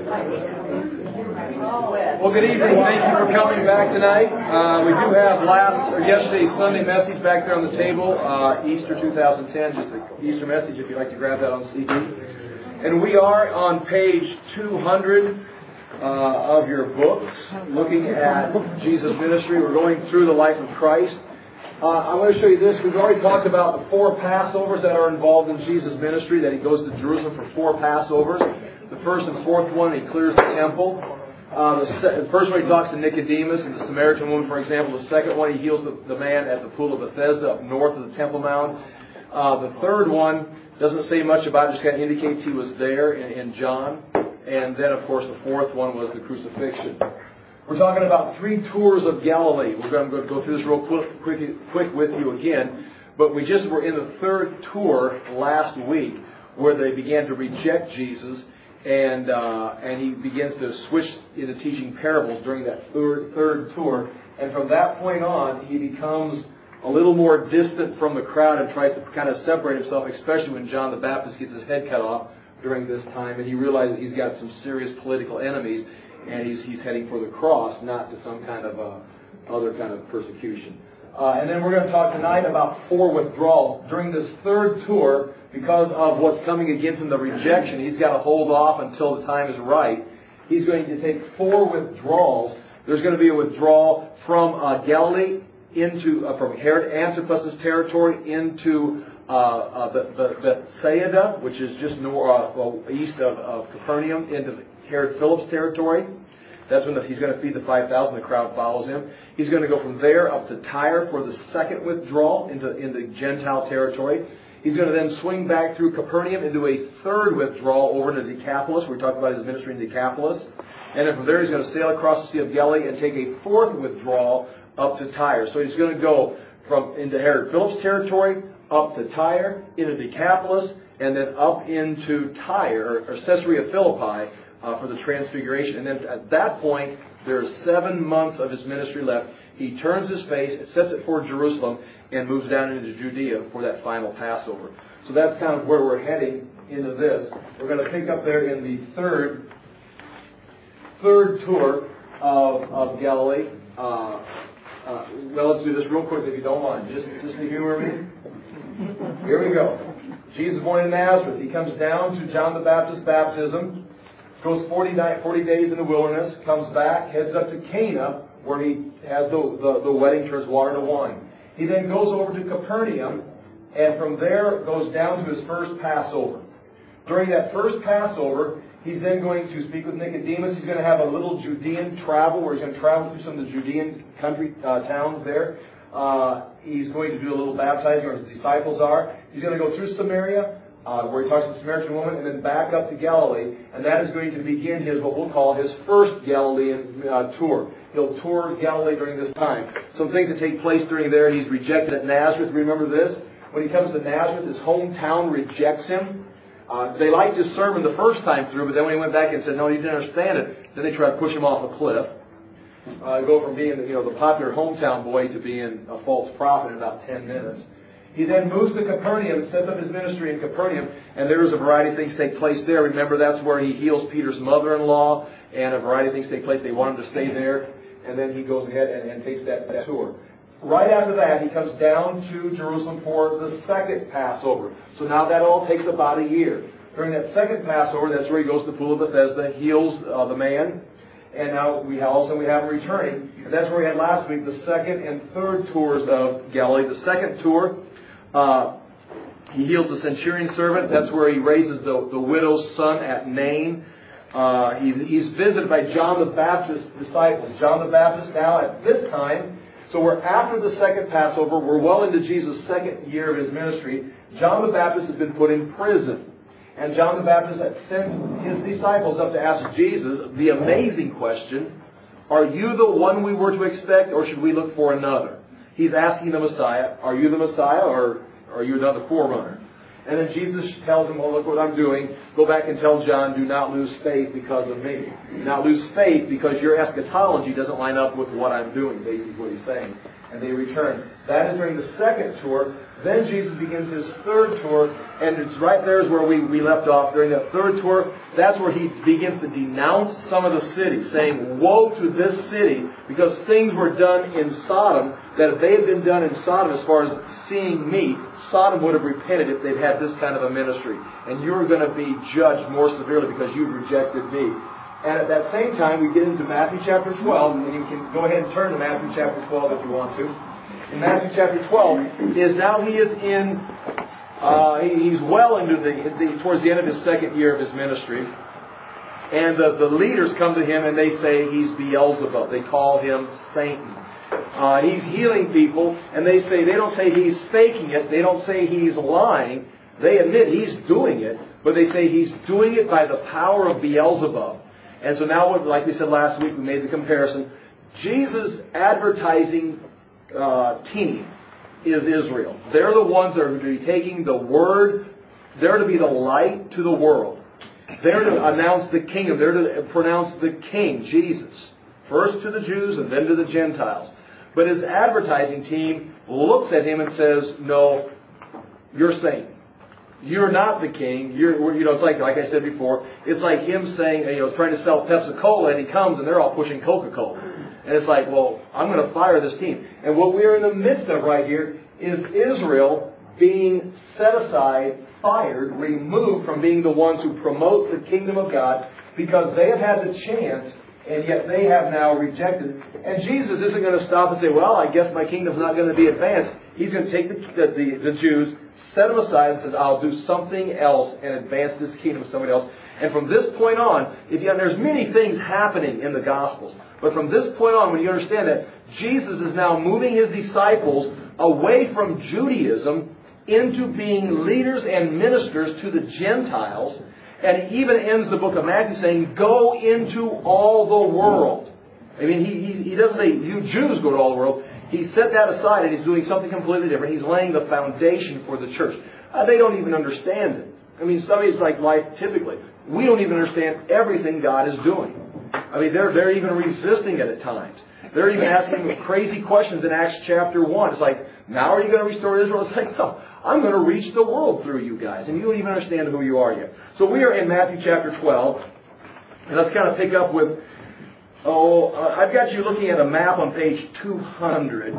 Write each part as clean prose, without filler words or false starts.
Well, good evening. Thank you for coming back tonight. We do have yesterday's Sunday message back there on the table, Easter 2010, just an Easter message if you'd like to grab that on CD. And we are on page 200 of your books, looking at Jesus' ministry. We're going through the life of Christ. I want to show you this. We've already talked about the 4 Passovers that are involved in Jesus' ministry, that He goes to Jerusalem for 4 Passovers. The first and fourth one, He clears the temple. The first one, He talks to Nicodemus and the Samaritan woman, for example. The second one, He heals the man at the pool of Bethesda up north of the Temple Mount. The third one doesn't say much about it, just kind of indicates He was there in John. And then, of course, the fourth one was the crucifixion. We're talking about 3 tours of Galilee. We're going to go through this real quick with you again. But we just were in the 3rd tour last week, where they began to reject Jesus. And He begins to switch into teaching parables during that third tour. And from that point on, He becomes a little more distant from the crowd and tries to kind of separate Himself, especially when John the Baptist gets his head cut off during this time. And he realizes he's got some serious political enemies, and he's heading for the cross, not to some kind of other kind of persecution. And then we're going to talk tonight about 4 withdrawals. During this 3rd tour, because of what's coming against him, the rejection, he's got to hold off until the time is right. He's going to take 4 withdrawals. There's going to be a withdrawal from Galilee from Herod Antipas's territory into Bethsaida, which is just east of Capernaum, into Herod Philip's territory. That's when he's going to feed the 5,000. The crowd follows him. He's going to go from there up to Tyre for the 2nd withdrawal into Gentile territory. He's going to then swing back through Capernaum into a 3rd withdrawal over to Decapolis. We talked about his ministry in Decapolis. And then from there he's going to sail across the Sea of Galilee and take a 4th withdrawal up to Tyre. So he's going to go into Herod Philip's territory, up to Tyre, into Decapolis, and then up into Tyre, or Caesarea Philippi, for the Transfiguration. And then at that point, there's 7 months of his ministry left. He turns his face, sets it toward Jerusalem, and moves down into Judea for that final Passover. So that's kind of where we're heading into this. We're going to pick up there in the third tour of Galilee. Well, let's do this real quick if you don't mind. Just to humor me. Here we go. Jesus born in Nazareth. He comes down to John the Baptist's baptism. Goes 40 days in the wilderness. Comes back. Heads up to Cana, where he has the wedding, turns water to wine. He then goes over to Capernaum, and from there goes down to his first Passover. During that first Passover, he's then going to speak with Nicodemus. He's going to have a little Judean travel, where he's going to travel through some of the Judean country towns there. He's going to do a little baptizing, where his disciples are. He's going to go through Samaria, where he talks to the Samaritan woman, and then back up to Galilee. And that is going to begin what we'll call his first Galilean tour. He'll tour Galilee during this time. Some things that take place during there. He's rejected at Nazareth. Remember this? When he comes to Nazareth, his hometown rejects him. They liked his sermon the first time through, but then when he went back and said, no, you didn't understand it, then they tried to push him off a cliff. Go from being the popular hometown boy to being a false prophet in about 10 minutes. He then moves to Capernaum and sets up his ministry in Capernaum, and there is a variety of things take place there. Remember, that's where he heals Peter's mother-in-law, and a variety of things take place. They want him to stay there, and then he goes ahead and takes that tour. Right after that, he comes down to Jerusalem for the 2nd Passover. So now that all takes about a year. During that 2nd Passover, that's where he goes to the pool of Bethesda, heals the man, and now we have him returning. And that's where we had last week the 2nd and 3rd tours of Galilee. The 2nd tour, he heals the centurion servant. That's where he raises the widow's son at Nain. He's visited by John the Baptist's disciples. John the Baptist now at this time, so we're after the 2nd Passover. We're well into Jesus' 2nd year of his ministry. John the Baptist has been put in prison. And John the Baptist sends his disciples up to ask Jesus the amazing question, are you the one we were to expect, or should we look for another? He's asking the Messiah, are you the Messiah, or are you another forerunner? And then Jesus tells him, well, look what I'm doing. Go back and tell John, do not lose faith because of me. Do not lose faith because your eschatology doesn't line up with what I'm doing, basically what he's saying. and they return. That is during the second tour. Then Jesus begins his third tour, and it's right there is where we left off. During that third tour, that's where he begins to denounce some of the cities, saying, woe to this city, because things were done in Sodom, that if they had been done in Sodom as far as seeing me, Sodom would have repented if they'd had this kind of a ministry. And you're going to be judged more severely because you've rejected me. And at that same time, we get into Matthew chapter 12, and you can go ahead and turn to Matthew chapter 12 if you want to. In Matthew chapter 12, he's well into towards the end of his second year of his ministry. And the leaders come to him and they say he's Beelzebub. They call him Satan. He's healing people, and they don't say he's faking it. They don't say he's lying. They admit he's doing it, but they say he's doing it by the power of Beelzebub. And so now, like we said last week, we made the comparison. Jesus' advertising team is Israel. They're the ones that are going to be taking the word. They're to be the light to the world. They're to announce the kingdom. They're to pronounce the King, Jesus. First to the Jews and then to the Gentiles. But his advertising team looks at him and says, no, you're Satan. You're not the king. It's like I said before, it's like him saying, trying to sell Pepsi-Cola, and he comes and they're all pushing Coca-Cola. And it's like, well, I'm going to fire this team. And what we're in the midst of right here is Israel being set aside, fired, removed from being the ones who promote the kingdom of God, because they have had the chance, and yet they have now rejected. And Jesus isn't going to stop and say, well, I guess my kingdom's not going to be advanced. He's going to take the Jews, set them aside, and says, I'll do something else and advance this kingdom of somebody else. And from this point on, there's many things happening in the Gospels. But from this point on, when you understand that, Jesus is now moving his disciples away from Judaism into being leaders and ministers to the Gentiles. And he even ends the book of Matthew saying, go into all the world. I mean, he doesn't say, you Jews go to all the world. He set that aside and he's doing something completely different. He's laying the foundation for the church. They don't even understand it. I mean, it's like life typically. We don't even understand everything God is doing. I mean, they're even resisting it at times. They're even asking crazy questions in Acts chapter 1. It's like, now are you going to restore Israel? It's like, no, I'm going to reach the world through you guys. And you don't even understand who you are yet. So we are in Matthew chapter 12. And let's kind of pick up with, I've got you looking at a map on page 200.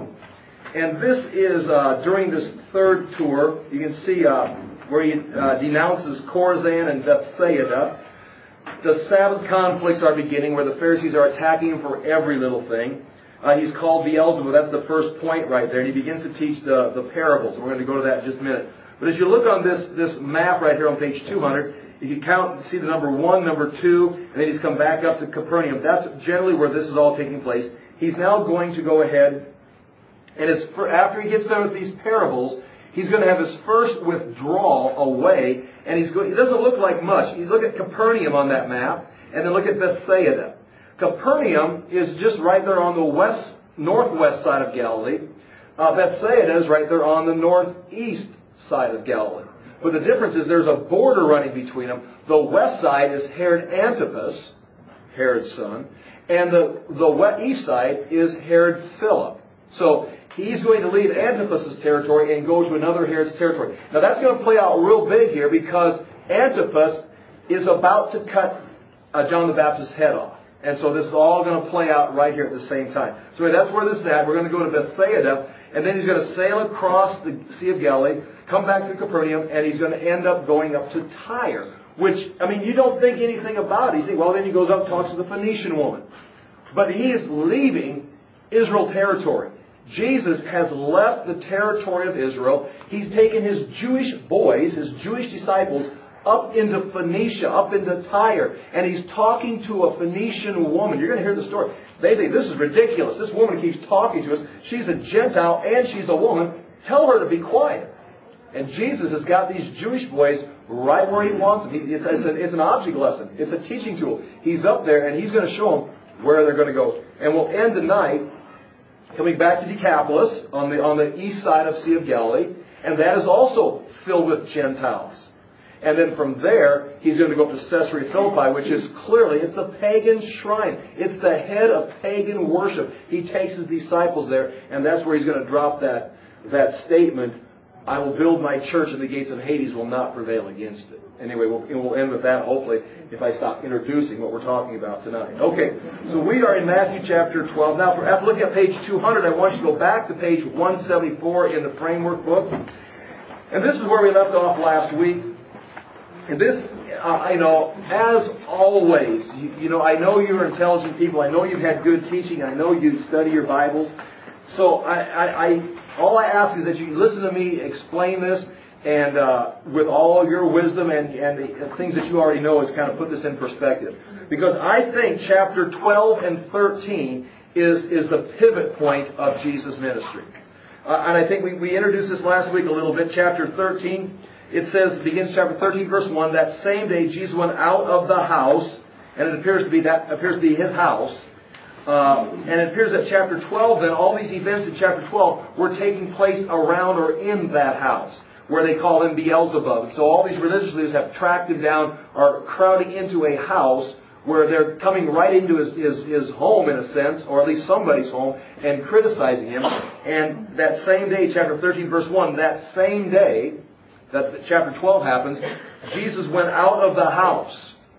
And this is during this third tour. You can see where he denounces Chorazin and Bethsaida. The Sabbath conflicts are beginning, where the Pharisees are attacking him for every little thing. He's called Beelzebub. That's the first point right there. And he begins to teach the parables. And we're going to go to that in just a minute. But as you look on this map right here on page 200, you can count, see the number 1, number 2, and then he's come back up to Capernaum. That's generally where this is all taking place. He's now going to go ahead, and after he gets done with these parables, he's going to have his first withdrawal away, and it doesn't look like much. You look at Capernaum on that map, and then look at Bethsaida. Capernaum is just right there on the northwest side of Galilee. Bethsaida is right there on the northeast side of Galilee. But the difference is there's a border running between them. The west side is Herod Antipas, Herod's son, and the east side is Herod Philip. So he's going to leave Antipas' territory and go to another Herod's territory. Now that's going to play out real big here, because Antipas is about to cut John the Baptist's head off. And so this is all going to play out right here at the same time. So that's where this is at. We're going to go to Bethsaida, and then he's going to sail across the Sea of Galilee, come back to Capernaum, and he's going to end up going up to Tyre. Which, I mean, you don't think anything about it. You think, well, then he goes up and talks to the Phoenician woman. But he is leaving Israel territory. Jesus has left the territory of Israel. He's taken his Jewish boys, his Jewish disciples, up into Phoenicia, up into Tyre. And he's talking to a Phoenician woman. You're going to hear the story. They think, this is ridiculous. This woman keeps talking to us. She's a Gentile and she's a woman. Tell her to be quiet. And Jesus has got these Jewish boys right where he wants them. It's an object lesson. It's a teaching tool. He's up there and he's going to show them where they're going to go. And we'll end the night coming back to Decapolis on the east side of Sea of Galilee. And that is also filled with Gentiles. And then from there, he's going to go up to Caesarea Philippi, which is clearly, it's a pagan shrine. It's the head of pagan worship. He takes his disciples there, and that's where he's going to drop that statement, I will build my church and the gates of Hades will not prevail against it. Anyway, we'll end with that, hopefully, if I stop introducing what we're talking about tonight. Okay, so we are in Matthew chapter 12. Now, after looking at page 200, I want you to go back to page 174 in the framework book. And this is where we left off last week. And this, as always, I know you're intelligent people. I know you've had good teaching. I know you study your Bibles. So all I ask is that you listen to me explain this, and with all your wisdom and the things that you already know, is kind of put this in perspective. Because I think chapter 12 and 13 is the pivot point of Jesus' ministry. And I think we introduced this last week a little bit. Chapter 13, it says, begins chapter 13, verse 1, that same day Jesus went out of the house, and it appears to be his house. And it appears that chapter 12, then, all these events in chapter 12 were taking place around or in that house, where they call him Beelzebub. So all these religious leaders have tracked him down, are crowding into a house where they're coming right into his home, in a sense, or at least somebody's home, and criticizing him. And that same day, chapter 13, verse 1, that same day that chapter 12 happens, Jesus went out of the house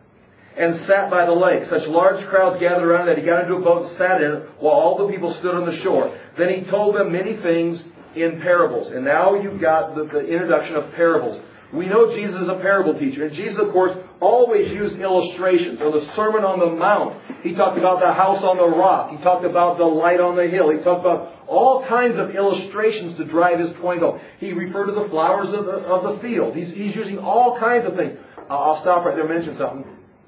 and sat by the lake. Such large crowds gathered around that he got into a boat and sat in it while all the people stood on the shore. Then he told them many things in parables. And now you've got the introduction of parables. We know Jesus is a parable teacher. And Jesus, of course, always used illustrations. So the Sermon on the Mount, he talked about the house on the rock. He talked about the light on the hill. He talked about all kinds of illustrations to drive his point home. He referred to the flowers of the field. He's using all kinds of things. I'll stop right there and mention something.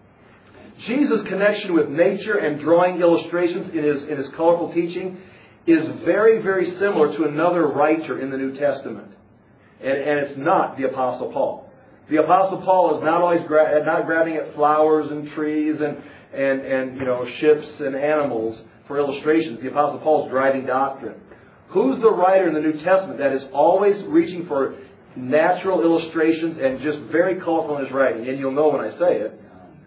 Jesus' connection with nature and drawing illustrations in his colorful teaching is very, very similar to another writer in the New Testament. And it's not the Apostle Paul. The Apostle Paul is not always not grabbing at flowers and trees and ships and animals for illustrations. The Apostle Paul is driving doctrine. Who's the writer in the New Testament that is always reaching for natural illustrations and just very colorful in his writing? And you'll know when I say it.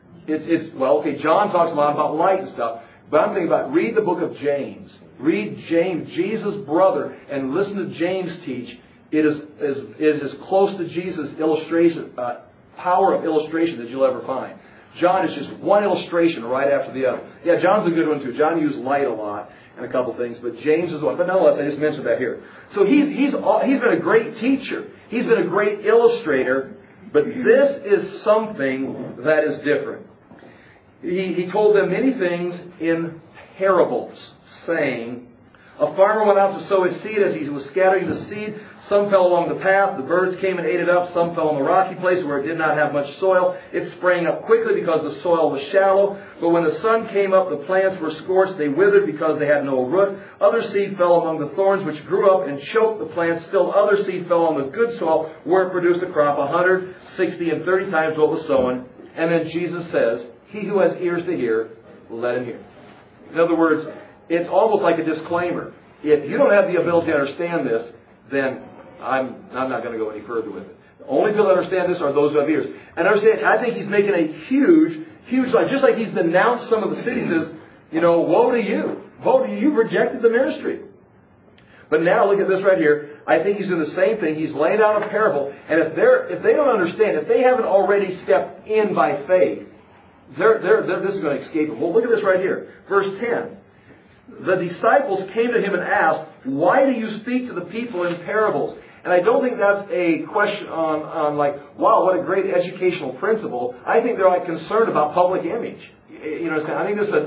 John talks a lot about light and stuff. But I'm thinking about, read the book of James. Read James, Jesus' brother, and listen to James teach. It is as close to Jesus' illustration, power of illustration that you'll ever find. John is just one illustration right after the other. Yeah, John's a good one too. John used light a lot and a couple things, but James is one. But nonetheless, I just mentioned that here. So he's been a great teacher. He's been a great illustrator, but this is something that is different. He told them many things in parables, saying, a farmer went out to sow his seed. As he was scattering the seed, some fell along the path. The birds came and ate it up. Some fell on the rocky place where it did not have much soil. It sprang up quickly because the soil was shallow. But when the sun came up, the plants were scorched. They withered because they had no root. Other seed fell among the thorns, which grew up and choked the plants. Still other seed fell on the good soil, where it produced a crop 100, 60, and 30 times what was sown. And then Jesus says, he who has ears to hear, let him hear. In other words, it's almost like a disclaimer. If you don't have the ability to understand this, then I'm not going to go any further with it. The only people that understand this are those who have ears. And understand, I think he's making a huge, huge line. Just like he's denounced some of the cities as, woe to you. Woe to you, you've rejected the ministry. But now look at this right here. I think he's doing the same thing. He's laying out a parable. And if they don't understand, if they haven't already stepped in by faith, this is going to escape them. Well, look at this right here. Verse 10. The disciples came to him and asked, why do you speak to the people in parables? And I don't think that's a question on wow, what a great educational principle. I think they're concerned about public image. I think this is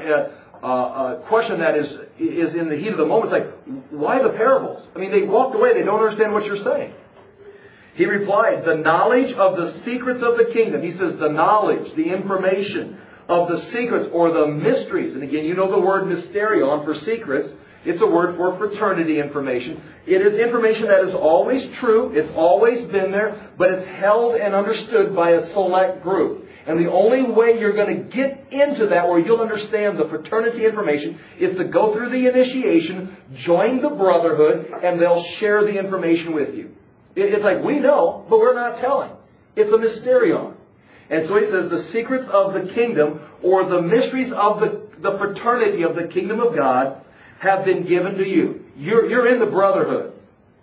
a question that is in the heat of the moment. It's like, why the parables? I mean, they walked away. They don't understand what you're saying. He replied, the knowledge of the secrets of the kingdom. He says the knowledge, the information of the secrets or the mysteries. And again, you know the word mysterion for secrets. It's a word for fraternity information. It is information that is always true. It's always been there, but it's held and understood by a select group. And the only way you're going to get into that, where you'll understand the fraternity information, is to go through the initiation, join the brotherhood, and they'll share the information with you. It's like, we know, but we're not telling. It's a mysterion. And so he says the secrets of the kingdom, or the mysteries of the fraternity of the kingdom of God, have been given to you. You're in the brotherhood.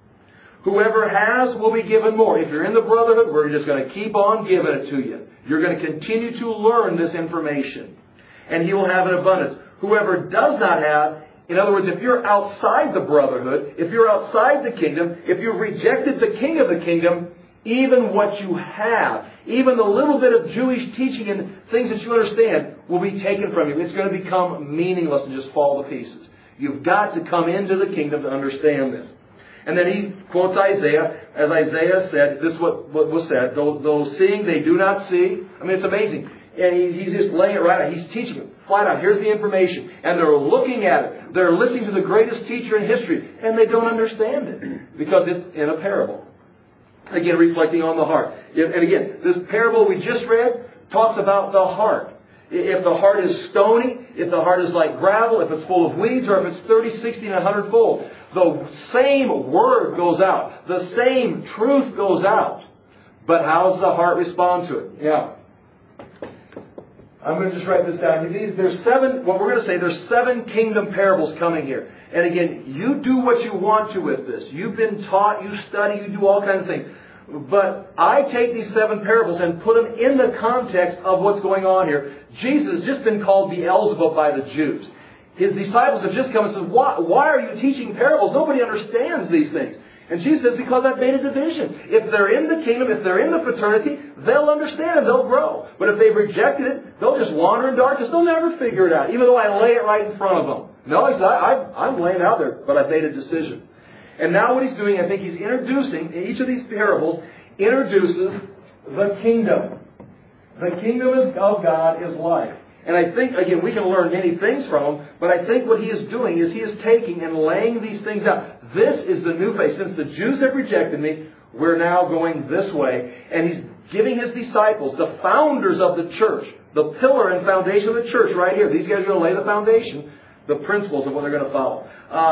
Whoever has will be given more. If you're in the brotherhood, we're just going to keep on giving it to you. You're going to continue to learn this information. And He will have an abundance. Whoever does not have, in other words, if you're outside the brotherhood, if you're outside the kingdom, if you've rejected the King of the kingdom, even what you have, even the little bit of Jewish teaching and things that you understand will be taken from you. It's going to become meaningless and just fall to pieces. You've got to come into the kingdom to understand this. And then he quotes Isaiah. As Isaiah said, this is what was said. Though seeing, they do not see. I mean, it's amazing. And he's just laying it right out. He's teaching them flat out. Here's the information. And they're looking at it. They're listening to the greatest teacher in history. And they don't understand it. Because it's in a parable. Again, reflecting on the heart. And again, this parable we just read talks about the heart. If the heart is stony, if the heart is like gravel, if it's full of weeds, or if it's 30, 60, and 100-fold, the same word goes out. The same truth goes out. But how does the heart respond to it? Yeah. I'm going to just write this down. There's seven kingdom parables coming here. And again, you do what you want to with this. You've been taught, you study, you do all kinds of things. But I take these 7 parables and put them in the context of what's going on here. Jesus has just been called Beelzebub by the Jews. His disciples have just come and said, why are you teaching parables? Nobody understands these things. And Jesus says, because I've made a division. If they're in the kingdom, if they're in the fraternity, they'll understand and they'll grow. But if they've rejected it, they'll just wander in darkness. They'll never figure it out, even though I lay it right in front of them. No, he said, I'm laying out there, but I've made a decision. And now what he's doing, I think he's introducing, in each of these parables, introduces the kingdom. The kingdom of God is life. And I think, again, we can learn many things from him, but I think what he is doing is he is taking and laying these things out. This is the new face. Since the Jews have rejected me, we're now going this way. And he's giving his disciples, the founders of the church, the pillar and foundation of the church right here. These guys are going to lay the foundation, the principles of what they're going to follow.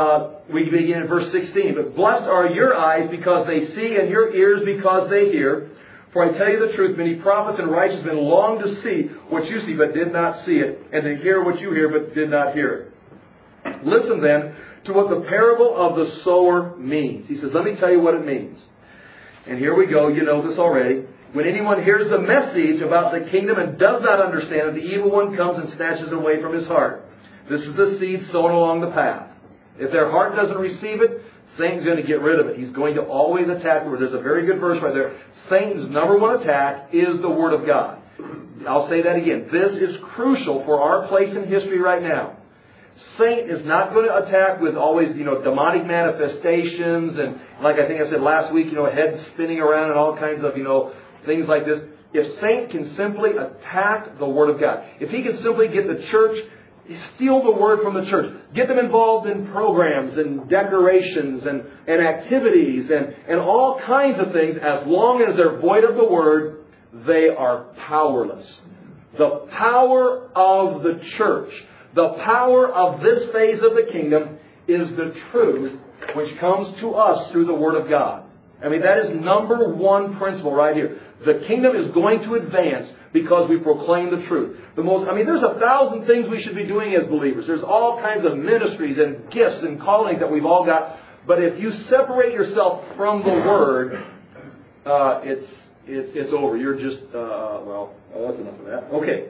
We begin in verse 16. But blessed are your eyes because they see, and your ears because they hear. For I tell you the truth, many prophets and righteous men long to see what you see, but did not see it, and to hear what you hear, but did not hear it. Listen then to what the parable of the sower means. He says, let me tell you what it means. And here we go. You know this already. When anyone hears the message about the kingdom and does not understand it, the evil one comes and snatches it away from his heart. This is the seed sown along the path. If their heart doesn't receive it, Satan's going to get rid of it. He's going to always attack the Word. There's a very good verse right there. Satan's number one attack is the Word of God. I'll say that again. This is crucial for our place in history right now. Satan is not going to attack with always, demonic manifestations and, like I think I said last week, heads spinning around and all kinds of, things like this. If Satan can simply attack the Word of God, if he can simply get the church, steal the Word from the church, get them involved in programs and decorations and activities and all kinds of things, as long as they're void of the Word, they are powerless. The power of the church, the power of this phase of the kingdom is the truth which comes to us through the Word of God. I mean, that is number one principle right here. The kingdom is going to advance because we proclaim the truth. There's 1,000 things we should be doing as believers. There's all kinds of ministries and gifts and callings that we've all got. But if you separate yourself from the Word, it's over. You're just, that's enough of that. Okay.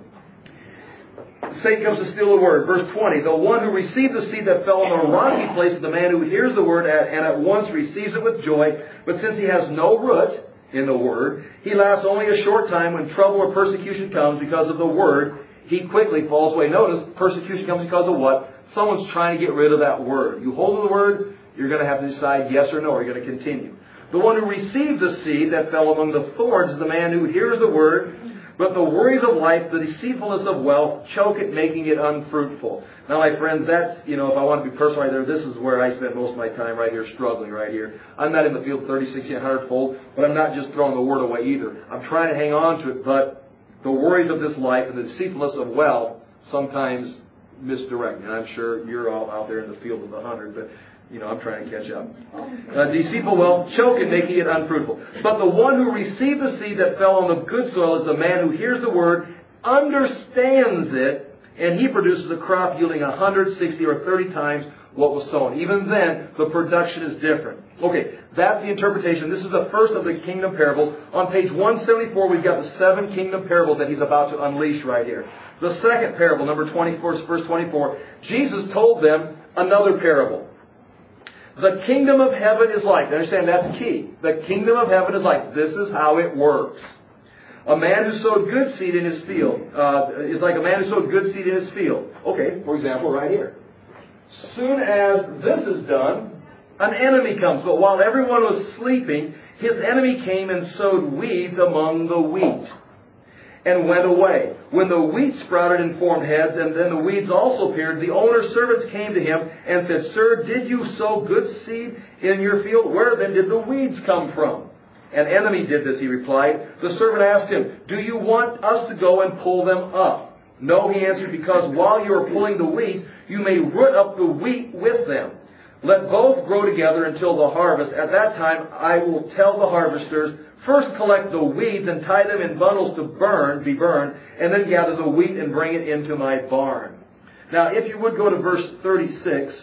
Satan comes to steal the Word. Verse 20, the one who received the seed that fell on a rocky place is the man who hears the Word and at once receives it with joy. But since he has no root in the Word, he lasts only a short time. When trouble or persecution comes because of the Word, he quickly falls away. Notice, persecution comes because of what? Someone's trying to get rid of that Word. You hold to the Word, you're going to have to decide yes or no. You're going to continue. The one who received the seed that fell among the thorns is the man who hears the Word, but the worries of life, the deceitfulness of wealth, choke it, making it unfruitful. Now, my friends, that's, if I want to be personal right there, this is where I spend most of my time right here, struggling right here. I'm not in the field 30, 60, and 100-fold, but I'm not just throwing the Word away either. I'm trying to hang on to it, but the worries of this life and the deceitfulness of wealth sometimes misdirect me. And I'm sure you're all out there in the field of the 100, but I'm trying to catch up. Deceitful will choke it, making it unfruitful. But the one who received the seed that fell on the good soil is the man who hears the word, understands it, and he produces a crop yielding 160 or 30 times what was sown. Even then, the production is different. Okay, that's the interpretation. This is the first of the kingdom parables. On page 174, we've got the 7 kingdom parables that he's about to unleash right here. The second parable, number 24, verse 24, Jesus told them another parable. The kingdom of heaven is like, understand that's key. The kingdom of heaven is like, this is how it works. A man who sowed good seed in his field is like a man who sowed good seed in his field. Okay, for example, right here. Soon as this is done, an enemy comes. But while everyone was sleeping, his enemy came and sowed weeds among the wheat and went away. When the wheat sprouted and formed heads, and then the weeds also appeared, the owner's servants came to him and said, Sir, did you sow good seed in your field? Where then did the weeds come from? An enemy did this, he replied. The servant asked him, Do you want us to go and pull them up? No, he answered, because while you are pulling the wheat, you may root up the wheat with them. Let both grow together until the harvest. At that time, I will tell the harvesters, first collect the weeds and tie them in bundles to be burned, and then gather the wheat and bring it into my barn. Now, if you would go to verse 36,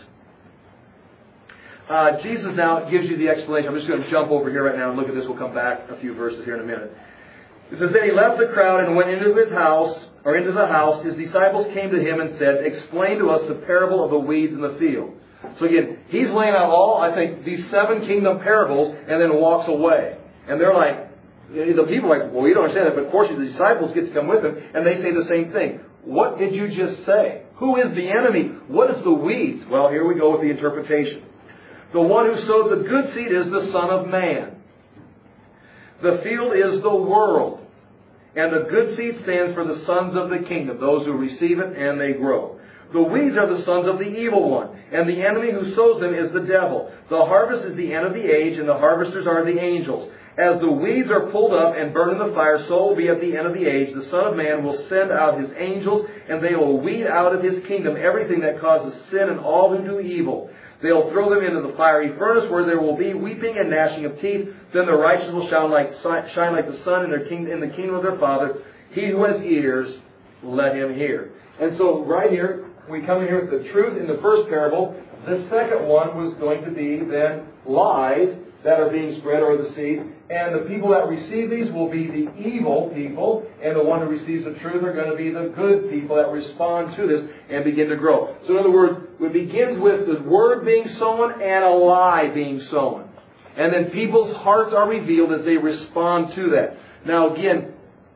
Jesus now gives you the explanation. I'm just going to jump over here right now and look at this. We'll come back a few verses here in a minute. It says, Then he left the crowd and went into his house, or into the house. His disciples came to him and said, Explain to us the parable of the weeds in the field. So again, he's laying out these 7 kingdom parables, and then walks away. And they're like, the people are like, well, you don't understand that, but of course the disciples get to come with him, and they say the same thing. What did you just say? Who is the enemy? What is the weeds? Well, here we go with the interpretation. The one who sowed the good seed is the Son of Man. The field is the world. And the good seed stands for the sons of the kingdom, those who receive it and they grow. The weeds are the sons of the evil one, and the enemy who sows them is the devil. The harvest is the end of the age, and the harvesters are the angels. As the weeds are pulled up and burned in the fire, so will be at the end of the age. The Son of Man will send out his angels, and they will weed out of his kingdom everything that causes sin and all who do evil. They'll throw them into the fiery furnace where there will be weeping and gnashing of teeth. Then the righteous will shine like the sun in the kingdom of their Father. He who has ears, let him hear. And so right here, we come here with the truth in the first parable. The second one was going to be then lies that are being spread, or the seed. And the people that receive these will be the evil people, and the one who receives the truth are going to be the good people that respond to this and begin to grow. So in other words, it begins with the word being sown and a lie being sown. And then people's hearts are revealed as they respond to that. Now again,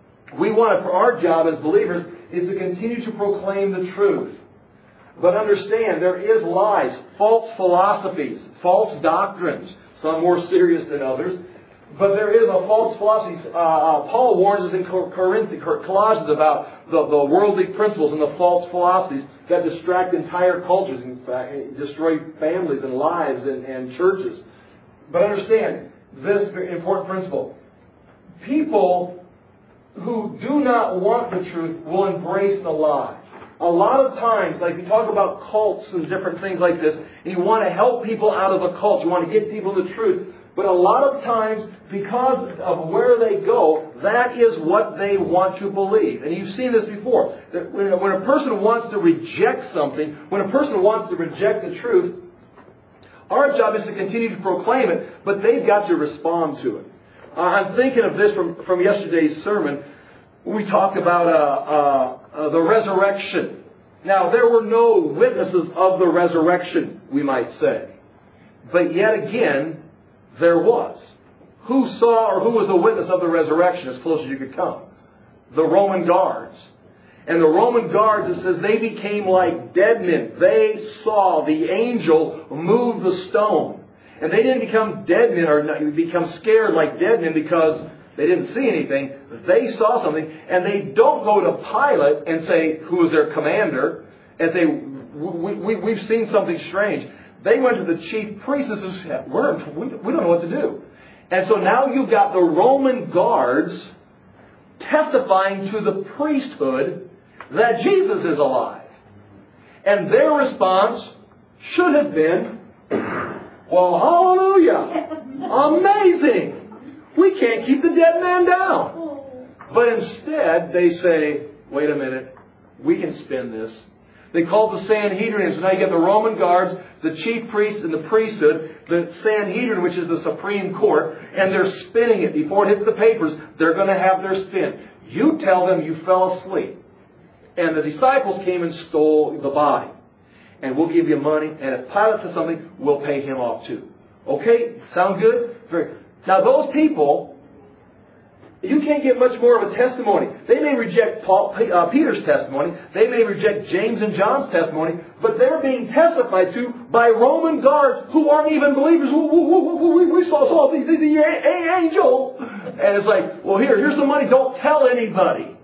our job as believers is to continue to proclaim the truth. But understand, there is lies, false philosophies, false doctrines, some more serious than others. But there is a false philosophy. Paul warns us in Colossians about the worldly principles and the false philosophies that distract entire cultures, in fact, destroy families and lives and churches. But understand this important principle. People who do not want the truth will embrace the lie. A lot of times, like we talk about cults and different things like this, and you want to help people out of a cult. You want to get people the truth. But a lot of times, because of where they go, that is what they want to believe. And you've seen this before. That when a person wants to reject something, when a person wants to reject the truth, our job is to continue to proclaim it, but they've got to respond to it. I'm thinking of this from yesterday's sermon. We talked about the resurrection. Now, there were no witnesses of the resurrection, we might say. But yet again, there was. Who saw or who was the witness of the resurrection as close as you could come? The Roman guards. And the Roman guards, it says, they became like dead men. They saw the angel move the stone. And they didn't become dead men or become scared like dead men because they didn't see anything. They saw something. And they don't go to Pilate and say, who is their commander, and say, we've seen something strange. They went to the chief priests and said, we don't know what to do. And so now you've got the Roman guards testifying to the priesthood that Jesus is alive. And their response should have been, Well, hallelujah. Amazing. We can't keep the dead man down. But instead, they say, wait a minute. We can spin this. They called the Sanhedrin. So now you get the Roman guards, the chief priests and the priesthood, the Sanhedrin, which is the Supreme Court, and they're spinning it. Before it hits the papers, they're going to have their spin. You tell them you fell asleep. And the disciples came and stole the body. And we'll give you money. And if Pilate says something, we'll pay him off too. Okay? Sound good? Very. Now those people, you can't get much more of a testimony. They may reject Peter's testimony. They may reject James and John's testimony. But they're being testified to by Roman guards who aren't even believers. We saw the angel. And it's like, well, here's the money. Don't tell anybody.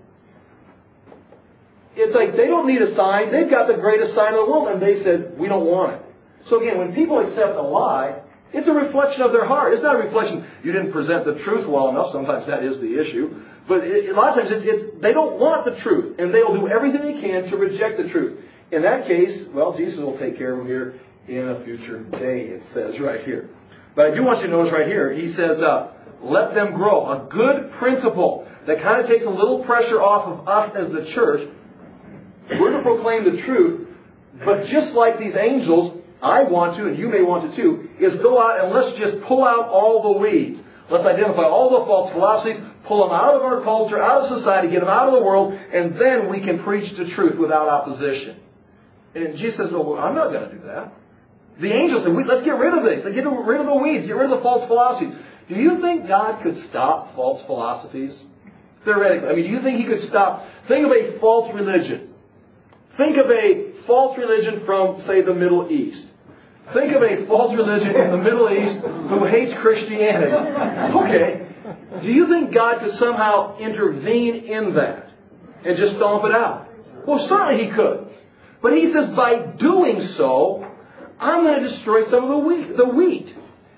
It's like they don't need a sign. They've got the greatest sign in the world. And they said, we don't want it. So again, when people accept a lie, it's a reflection of their heart. It's not a reflection you didn't present the truth well enough. Sometimes that is the issue. But a lot of times they don't want the truth. And they'll do everything they can to reject the truth. In that case, well, Jesus will take care of them here in a future day, it says right here. But I do want you to notice right here, he says, let them grow. A good principle that kind of takes a little pressure off of us as the church. We're to proclaim the truth. But just like these angels, I want to, and you may want to too, is go out and let's just pull out all the weeds. Let's identify all the false philosophies, pull them out of our culture, out of society, get them out of the world, and then we can preach the truth without opposition. And Jesus says, well, I'm not going to do that. The angels said, let's get rid of this. Let's get rid of the weeds, get rid of the false philosophies. Do you think God could stop false philosophies? Theoretically. I mean, do you think He could stop? Think of a false religion. Think of a false religion from, say, the Middle East. Think of a false religion in the Middle East who hates Christianity. Okay. Do you think God could somehow intervene in that and just stomp it out? Well, certainly He could. But He says by doing so, I'm going to destroy some of the wheat.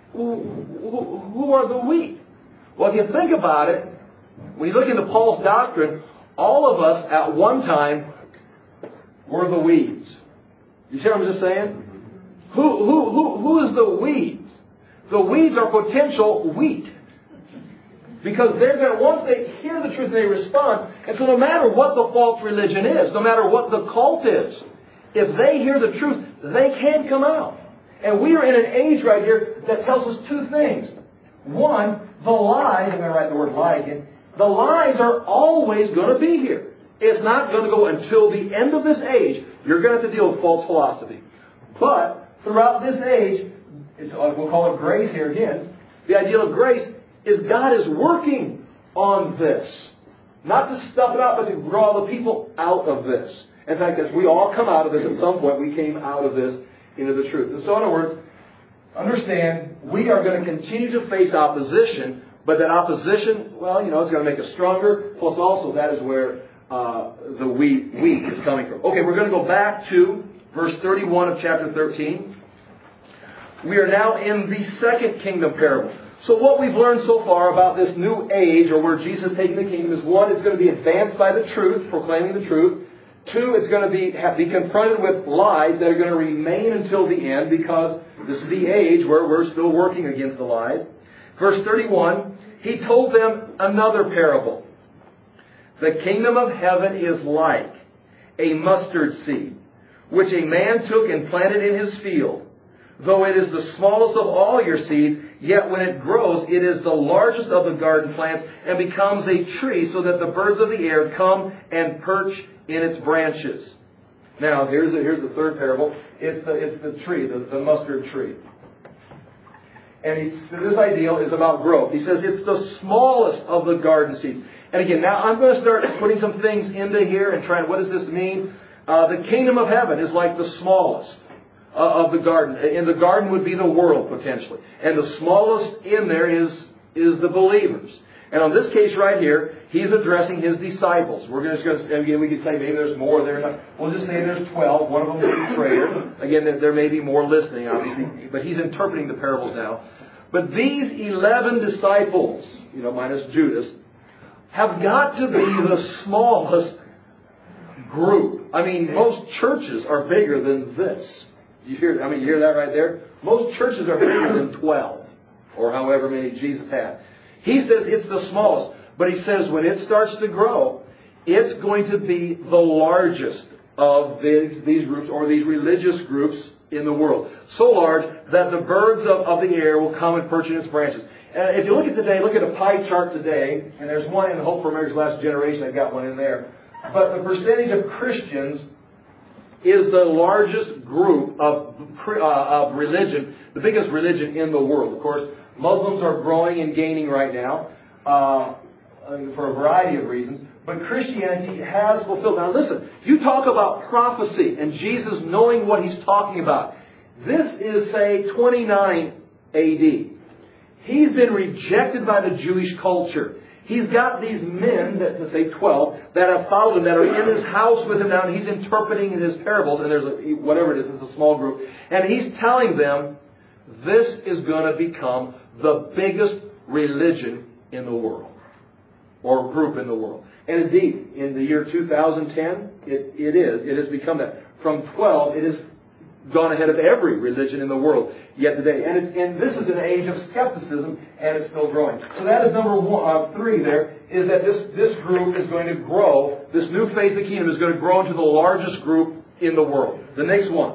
Who are the wheat? Well, if you think about it, when you look into Paul's doctrine, all of us at one time were the weeds. You see what I'm just saying? Who is the weeds? The weeds are potential wheat. Because they're going to, once they hear the truth, they respond. And so no matter what the false religion is, no matter what the cult is, if they hear the truth, they can come out. And we are in an age right here that tells us two things. One, the lies, I'm going to write the word lie again, the lies are always going to be here. It's not going to go until the end of this age. You're going to have to deal with false philosophy. But throughout this age, we'll call it grace here again. The idea of grace is God is working on this. Not to stuff it out, but to draw the people out of this. In fact, as we all come out of this at some point, we came out of this into the truth. And so in other words, understand, we are going to continue to face opposition, but that opposition, well, it's going to make us stronger. Plus also, that is where the wheat is coming from. Okay, we're going to go back to verse 31 of chapter 13. We are now in the second kingdom parable. So what we've learned so far about this new age, or where Jesus is taking the kingdom, is one, it's going to be advanced by the truth, proclaiming the truth. Two, it's going to be confronted with lies that are going to remain until the end, because this is the age where we're still working against the lies. Verse 31, He told them another parable. The kingdom of heaven is like a mustard seed, which a man took and planted in his field. Though it is the smallest of all your seeds, yet when it grows, it is the largest of the garden plants and becomes a tree, so that the birds of the air come and perch in its branches. Now, here's the third parable. It's the tree, the mustard tree. And this ideal is about growth. He says it's the smallest of the garden seeds. And again, now I'm going to start putting some things into here and trying, what does this mean? The kingdom of heaven is like the smallest of the garden. And the garden would be the world, potentially. And the smallest in there is the believers. And on this case right here, He's addressing His disciples. We're just going to, again, we could say maybe there's more there. We'll just say there's 12. One of them is a betrayer. Again, there may be more listening, obviously. But He's interpreting the parables now. But these 11 disciples, minus Judas, have got to be the smallest group. I mean, most churches are bigger than this. You hear that right there? Most churches are bigger than 12, or however many Jesus had. He says it's the smallest. But he says when it starts to grow, it's going to be the largest of these groups, or these religious groups in the world. So large that the birds of the air will come and perch in its branches. If you look at today, look at a pie chart today, and there's one in Hope for America's Last Generation. I've got one in there. But the percentage of Christians is the largest group of religion, the biggest religion in the world. Of course, Muslims are growing and gaining right now for a variety of reasons. But Christianity has fulfilled. Now listen, you talk about prophecy and Jesus knowing what He's talking about. This is, say, 29 A.D. He's been rejected by the Jewish culture. He's got these men, say 12, that have followed him, that are in his house with him now, and he's interpreting his parables, and there's whatever it is, it's a small group, and he's telling them, this is going to become the biggest religion in the world, or group in the world. And indeed, in the year 2010, it has become that. From 12, it has gone ahead of every religion in the world yet today. And this is an age of skepticism, and it's still growing. So that is number 3 there, is that this group is going to grow. This new phase of the kingdom is going to grow into the largest group in the world. The next one.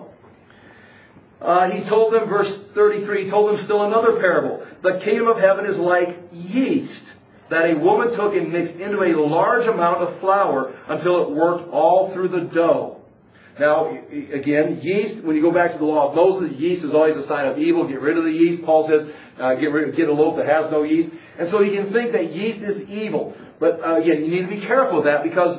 He told them, verse 33, he told them still another parable. The kingdom of heaven is like yeast that a woman took and mixed into a large amount of flour until it worked all through the dough. Now, again, yeast, when you go back to the law of Moses, yeast is always a sign of evil. Get rid of the yeast. Paul says, get a loaf that has no yeast. And so you can think that yeast is evil. But again, you need to be careful of that, because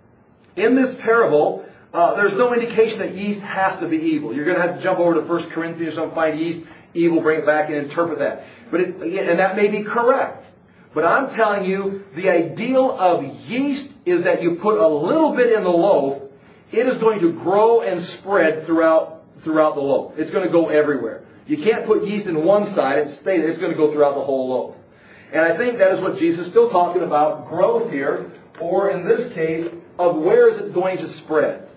in this parable, there's no indication that yeast has to be evil. You're going to have to jump over to 1 Corinthians or something, find yeast evil, bring it back and interpret that. But and that may be correct. But I'm telling you, the ideal of yeast is that you put a little bit in the loaf. It is going to grow and spread throughout the loaf. It's going to go everywhere. You can't put yeast in one side and stay there. It's going to go throughout the whole loaf. And I think that is what Jesus is still talking about, growth here, or in this case, of where is it going to spread.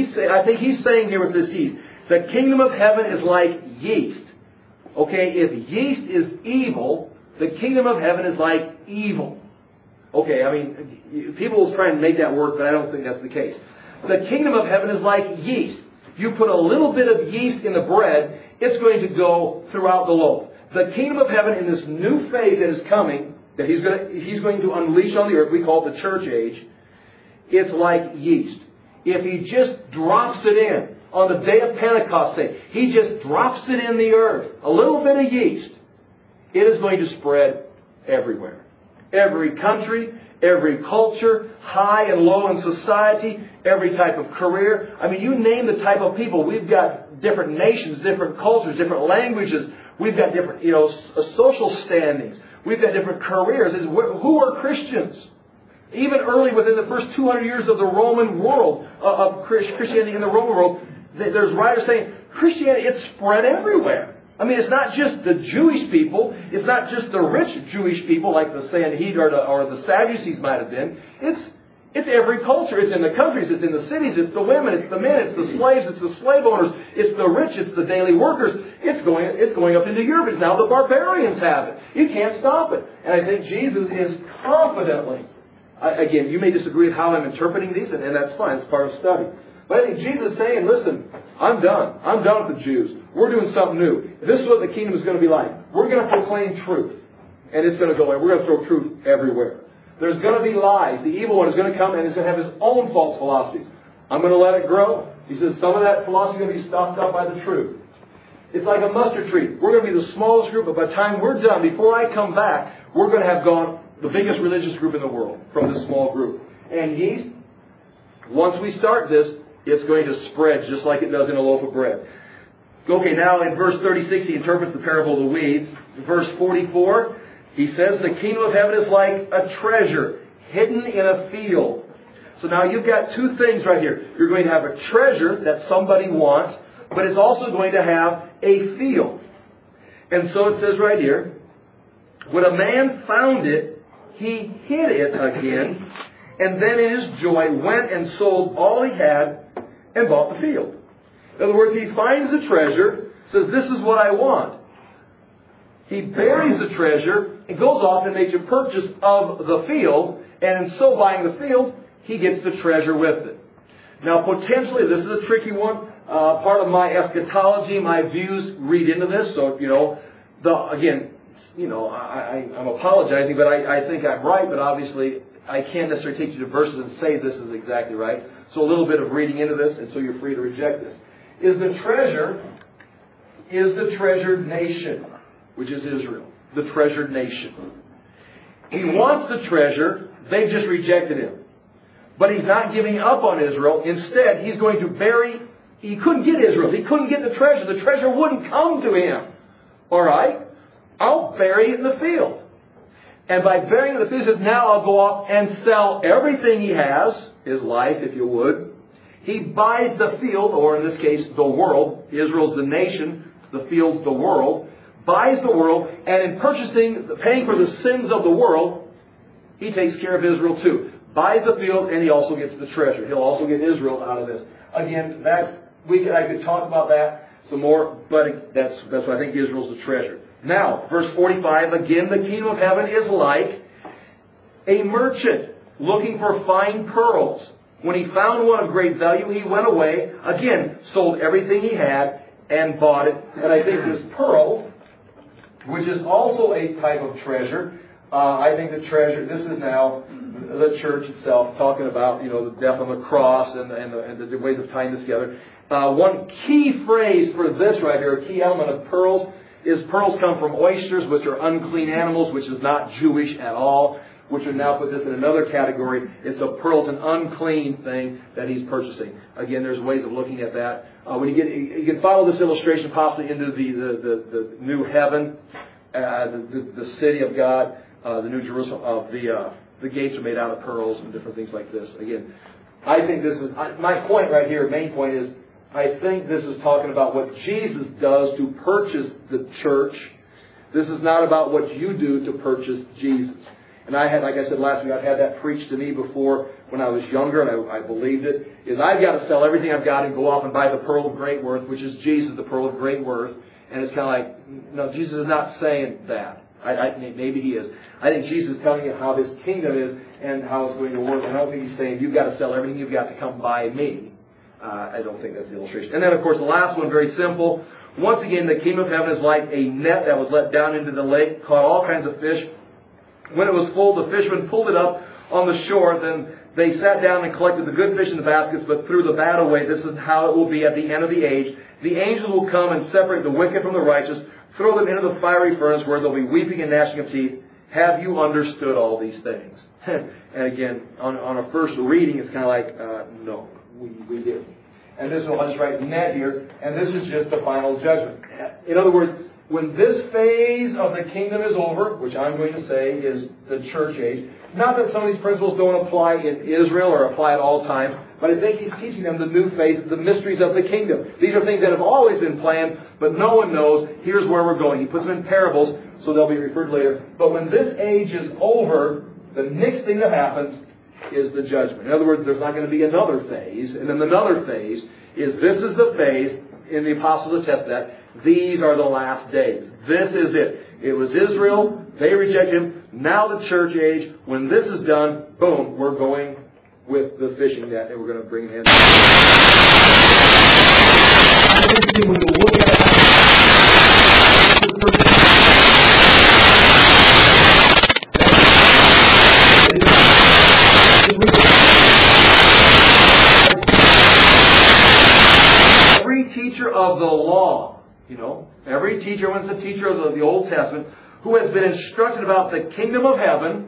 I think he's saying here with this yeast, the kingdom of heaven is like yeast. Okay, if yeast is evil, the kingdom of heaven is like evil. Okay, I mean, people will try and make that work, but I don't think that's the case. The kingdom of heaven is like yeast. You put a little bit of yeast in the bread, it's going to go throughout the loaf. The kingdom of heaven in this new phase that is coming, that He's going to unleash on the earth, we call it the church age, it's like yeast. If He just drops it in, on the day of Pentecost, say, He just drops it in the earth, a little bit of yeast, it is going to spread everywhere. Every country, every culture, high and low in society, every type of career. I mean, you name the type of people. We've got different nations, different cultures, different languages. We've got different, social standings. We've got different careers. Who are Christians? Even early within the first 200 years of the Roman world, of Christianity in the Roman world, there's writers saying Christianity, it's spread everywhere. I mean, it's not just the Jewish people. It's not just the rich Jewish people like the Sanhedrin or the Sadducees might have been. It's every culture. It's in the countries. It's in the cities. It's the women. It's the men. It's the slaves. It's the slave owners. It's the rich. It's the daily workers. It's going up into Europe. It's now the barbarians have it. You can't stop it. And I think Jesus is confidently, again, you may disagree with how I'm interpreting these, and that's fine. It's part of study. But I think Jesus is saying, listen, I'm done. I'm done with the Jews. We're doing something new. This is what the kingdom is going to be like. We're going to proclaim truth. And it's going to go away. We're going to throw truth everywhere. There's going to be lies. The evil one is going to come and he's going to have his own false philosophies. I'm going to let it grow. He says some of that philosophy is going to be stopped up by the truth. It's like a mustard tree. We're going to be the smallest group, but by the time we're done, before I come back, we're going to have gone the biggest religious group in the world from this small group. And yeast, once we start this, it's going to spread just like it does in a loaf of bread. Okay, now in verse 36, he interprets the parable of the weeds. Verse 44, he says, the kingdom of heaven is like a treasure hidden in a field. So now you've got two things right here. You're going to have a treasure that somebody wants, but it's also going to have a field. And so it says right here, when a man found it, he hid it again, and then in his joy went and sold all he had and bought the field. In other words, he finds the treasure, says, this is what I want. He buries the treasure and goes off and makes a purchase of the field, and in so buying the field, he gets the treasure with it. Now, potentially, this is a tricky one. Part of my eschatology, my views read into this. So, I'm apologizing, but I think I'm right. But obviously, I can't necessarily take you to verses and say this is exactly right. So a little bit of reading into this, and so you're free to reject this. Is the treasured nation, which is Israel, the treasured nation. He wants the treasure. They've just rejected him. But he's not giving up on Israel. Instead, he's going to bury. He couldn't get Israel. He couldn't get the treasure. The treasure wouldn't come to him. All right? I'll bury it in the field. And by burying it in the field, he says, now I'll go off and sell everything he has, his life, if you would. He buys the field, or in this case, the world. Israel's the nation. The field's the world. Buys the world. And in purchasing, paying for the sins of the world, he takes care of Israel too. Buys the field, and he also gets the treasure. He'll also get Israel out of this. Again, I could talk about that some more, but that's what I think Israel's the treasure. Now, verse 45, again, the kingdom of heaven is like a merchant looking for fine pearls. When he found one of great value, he went away, again, sold everything he had, and bought it. And I think this pearl, which is also a type of treasure, I think the treasure, this is now the church itself, talking about, the death on the cross and the ways of tying this together. One key phrase for this right here, a key element of pearls, is pearls come from oysters, which are unclean animals, which is not Jewish at all, which would now put this in another category. It's a pearl's an unclean thing that he's purchasing. Again, there's ways of looking at that. You can follow this illustration possibly into the new heaven, the city of God, the New Jerusalem. The gates are made out of pearls and different things like this. Again, I think this is my point right here. Main point is, I think this is talking about what Jesus does to purchase the church. This is not about what you do to purchase Jesus. And I had, like I said last week, I've had that preached to me before when I was younger, and I believed it. Is I've got to sell everything I've got and go off and buy the pearl of great worth, which is Jesus, the pearl of great worth. And it's kind of like, no, Jesus is not saying that. Maybe he is. I think Jesus is telling you how his kingdom is and how it's going to work. And I don't think he's saying you've got to sell everything you've got to come buy me. I don't think that's the illustration. And then, of course, the last one, very simple. Once again, the kingdom of heaven is like a net that was let down into the lake, caught all kinds of fish. When it was full, the fishermen pulled it up on the shore. Then they sat down and collected the good fish in the baskets, but threw the bad away. This is how it will be at the end of the age. The angels will come and separate the wicked from the righteous, throw them into the fiery furnace where they'll be weeping and gnashing of teeth. Have you understood all these things? And again, on a first reading, it's kind of like, no, we didn't. And this will, I'll just write net here, and this is just the final judgment. In other words, when this phase of the kingdom is over, which I'm going to say is the church age, not that some of these principles don't apply in Israel or apply at all times, but I think he's teaching them the new phase, the mysteries of the kingdom. These are things that have always been planned, but no one knows. Here's where we're going. He puts them in parables, so they'll be referred later. But when this age is over, the next thing that happens is the judgment. In other words, there's not going to be another phase. And then another phase is this is the phase, in the apostles attest that, these are the last days. This is it. It was Israel. They rejected him. Now the church age. When this is done, boom, we're going with the fishing net and we're going to bring him in. When you look at every teacher of the law, every teacher, when it's a teacher of the Old Testament, who has been instructed about the kingdom of heaven,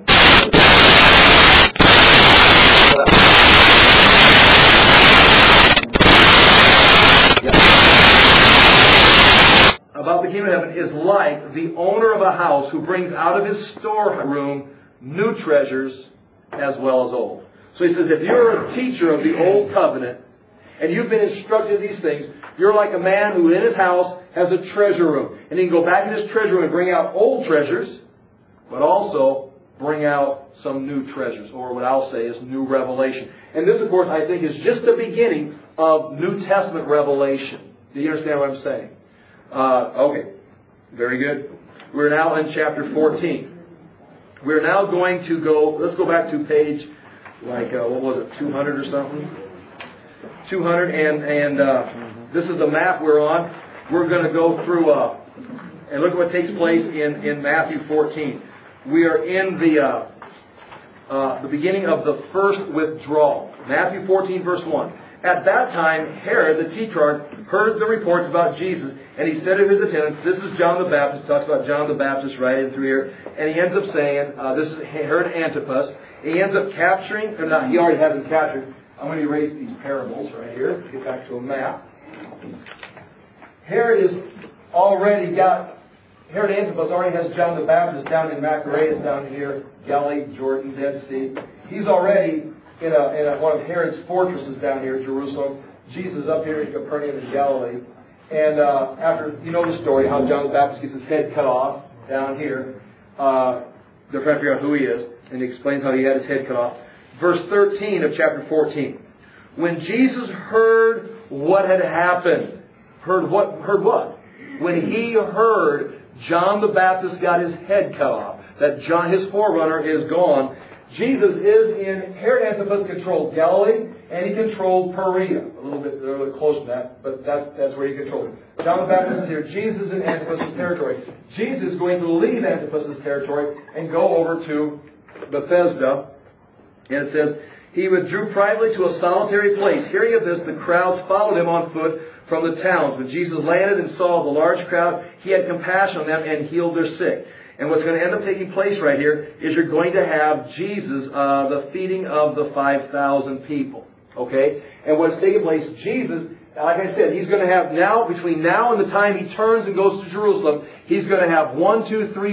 about the kingdom of heaven, is like the owner of a house who brings out of his storeroom new treasures as well as old. So he says, if you're a teacher of the Old Covenant, and you've been instructed these things, you're like a man who in his house has a treasure room. And he can go back in his treasure room and bring out old treasures, but also bring out some new treasures, or what I'll say is new revelation. And this, of course, I think is just the beginning of New Testament revelation. Do you understand what I'm saying? Okay. Very good. We're now in chapter 14. We're now going to go, let's go back to page, what was it, 200 or something? 200, and this is the map we're on. We're going to go through, and look at what takes place in Matthew 14. We are in the beginning of the first withdrawal. Matthew 14, verse 1. At that time, Herod the Tetrarch heard the reports about Jesus, and he said to his attendants, this is John the Baptist. Talks about John the Baptist right in through here. And he ends up saying, this is Herod Antipas. He ends up capturing, or not, he already has him captured. I'm going to erase these parables right here. Get back to a map. Herod Antipas already has John the Baptist down in Machaerus, down here, Galilee, Jordan, Dead Sea. He's already in one of Herod's fortresses down here, Jerusalem. Jesus up here in Capernaum in Galilee. And after, you know the story, how John the Baptist gets his head cut off down here. They're trying to figure out who he is. And he explains how he had his head cut off. Verse 13 of chapter 14. When Jesus heard what had happened. Heard what? When he heard John the Baptist got his head cut off. That John, his forerunner, is gone. Jesus is in Herod Antipas controlled Galilee, and he controlled Perea. A little bit close to that, but that's where he controlled it. John the Baptist is here. Jesus is in Antipas' territory. Jesus is going to leave Antipas' territory and go over to Bethesda. And it says, he withdrew privately to a solitary place. Hearing of this, the crowds followed him on foot from the towns. When Jesus landed and saw the large crowd, he had compassion on them and healed their sick. And what's going to end up taking place right here is you're going to have Jesus, the feeding of the 5,000 people. Okay? And what's taking place, Jesus, like I said, he's going to have now, between now and the time he turns and goes to Jerusalem, he's going to have 4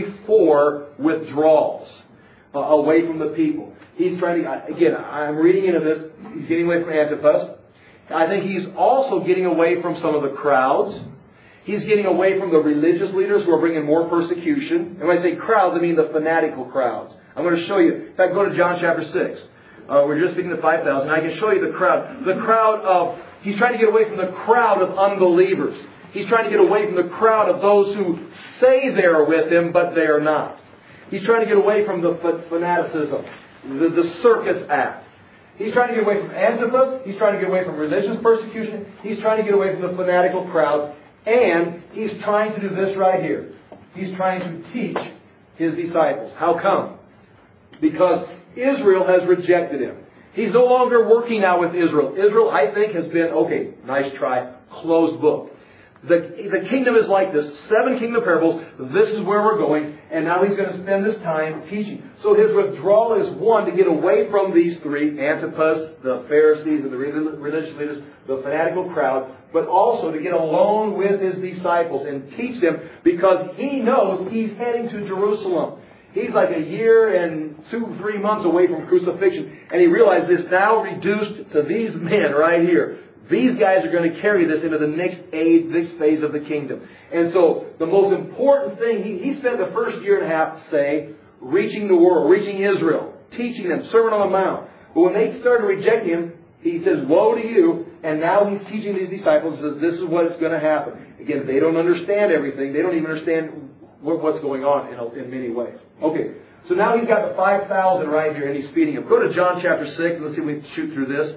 withdrawals away from the people. He's trying to, again, I'm reading into this, he's getting away from Antipas. I think he's also getting away from some of the crowds. He's getting away from the religious leaders who are bringing more persecution. And when I say crowds, I mean the fanatical crowds. I'm going to show you. In fact, go to John chapter 6. We're just speaking to 5,000. I can show you the crowd. He's trying to get away from the crowd of unbelievers. He's trying to get away from the crowd of those who say they're with him, but they are not. He's trying to get away from the fanaticism, the circus act. He's trying to get away from Antipas. He's trying to get away from religious persecution. He's trying to get away from the fanatical crowds. And he's trying to do this right here. He's trying to teach his disciples. How come? Because Israel has rejected him. He's no longer working now with Israel. Israel, I think, has been, okay, nice try, closed book. The kingdom is like this. 7 kingdom parables. This is where we're going. And now he's going to spend this time teaching. So his withdrawal is, 1, to get away from these 3, Antipas, the Pharisees and the religious leaders, the fanatical crowd, but also to get alone with his disciples and teach them, because he knows he's heading to Jerusalem. He's like a year and 2-3 months away from crucifixion. And he realizes it's now reduced to these men right here. These guys are going to carry this into the next phase of the kingdom. And so the most important thing, he spent the first year and a half, say, reaching the world, reaching Israel, teaching them, Sermon on the Mount. But when they started rejecting him, he says, woe to you. And now he's teaching these disciples, says, this is what's going to happen. Again, they don't understand everything. They don't even understand what's going on in many ways. Okay, so now he's got the 5,000 right here, and he's feeding them. Go to John chapter 6, and let's see if we can shoot through this.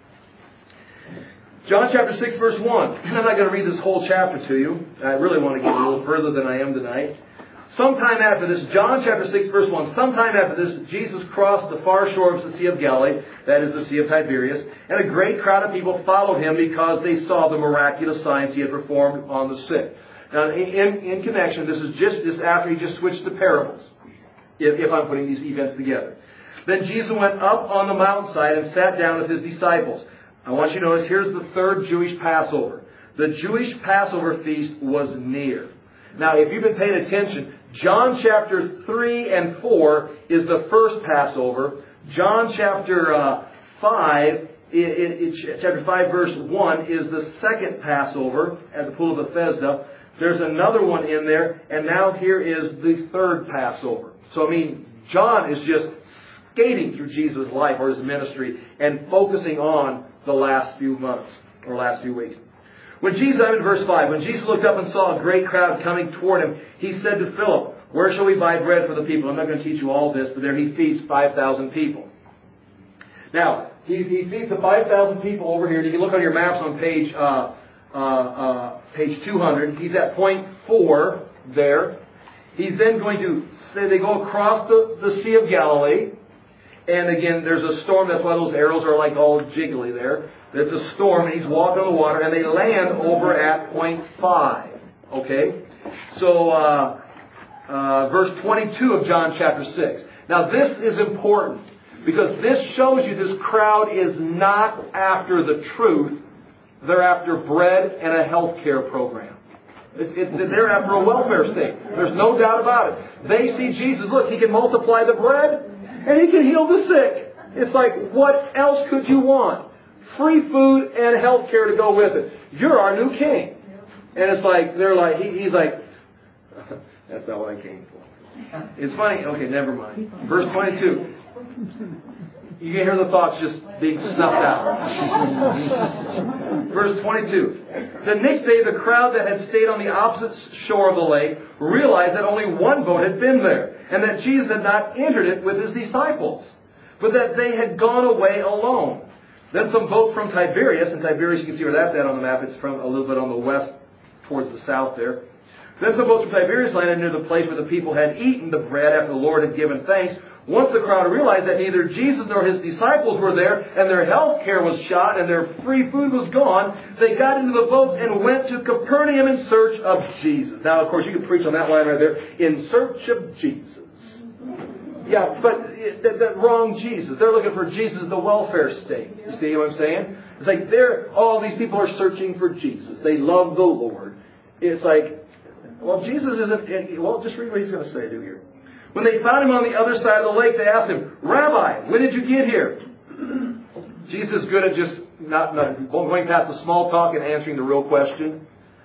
John chapter 6, verse 1. I'm not going to read this whole chapter to you. I really want to get a little further than I am tonight. Sometime after this, John chapter 6, verse 1. Sometime after this, Jesus crossed the far shore of the Sea of Galilee, that is the Sea of Tiberias, and a great crowd of people followed him because they saw the miraculous signs he had performed on the sick. Now, in connection, this is just after he just switched to parables, if I'm putting these events together. Then Jesus went up on the mountainside and sat down with his disciples. I want you to notice, here's the 3rd Jewish Passover. The Jewish Passover feast was near. Now, if you've been paying attention, John chapter 3 and 4 is the first Passover. John chapter 5, chapter 5 verse 1 is the second Passover at the pool of Bethesda. There's another one in there, and now here is the 3rd Passover. So, I mean, John is just skating through Jesus' life or his ministry and focusing on the last few months. or last few weeks. When Jesus, I'm in verse 5, when Jesus looked up and saw a great crowd coming toward him, he said to Philip, where shall we buy bread for the people? I'm not going to teach you all this, but there he feeds 5,000 people. Now, he feeds the 5,000 people over here. You can look on your maps on page 200. He's at point 4 there. He's then going to say they go across the Sea of Galilee. And again, there's a storm. That's why those arrows are like all jiggly there. There's a storm, and he's walking on the water, and they land over at point 5. Okay? So, verse 22 of John chapter 6. Now, this is important, because this shows you this crowd is not after the truth. They're after bread and a health care program. They're after a welfare state. There's no doubt about it. They see Jesus. Look, he can multiply the bread, and he can heal the sick. It's like, what else could you want? Free food and health care to go with it. You're our new king. And it's like, they're like, he's like, that's not what I came for. It's funny. Okay, never mind. Verse 22. You can hear the thoughts just being snuffed out. Verse 22. The next day, the crowd that had stayed on the opposite shore of the lake realized that only one boat had been there, and that Jesus had not entered it with his disciples, but that they had gone away alone. Then some boat from Tiberias, and Tiberias, you can see where that's at on the map. It's from a little bit on the west towards the south there. Then some boats from Tiberias landed near the place where the people had eaten the bread after the Lord had given thanks. Once the crowd realized that neither Jesus nor his disciples were there, and their health care was shot, and their free food was gone, they got into the boats and went to Capernaum in search of Jesus. Now, of course, you can preach on that line right there. In search of Jesus. Yeah, but that wrong Jesus. They're looking for Jesus, the welfare state. You see what I'm saying? It's like all these people are searching for Jesus. They love the Lord. It's like, well, Jesus isn't... Well, just read what he's going to say here. When they found him on the other side of the lake, they asked him, Rabbi, when did you get here? Jesus is good at just not going past the small talk and answering the real question.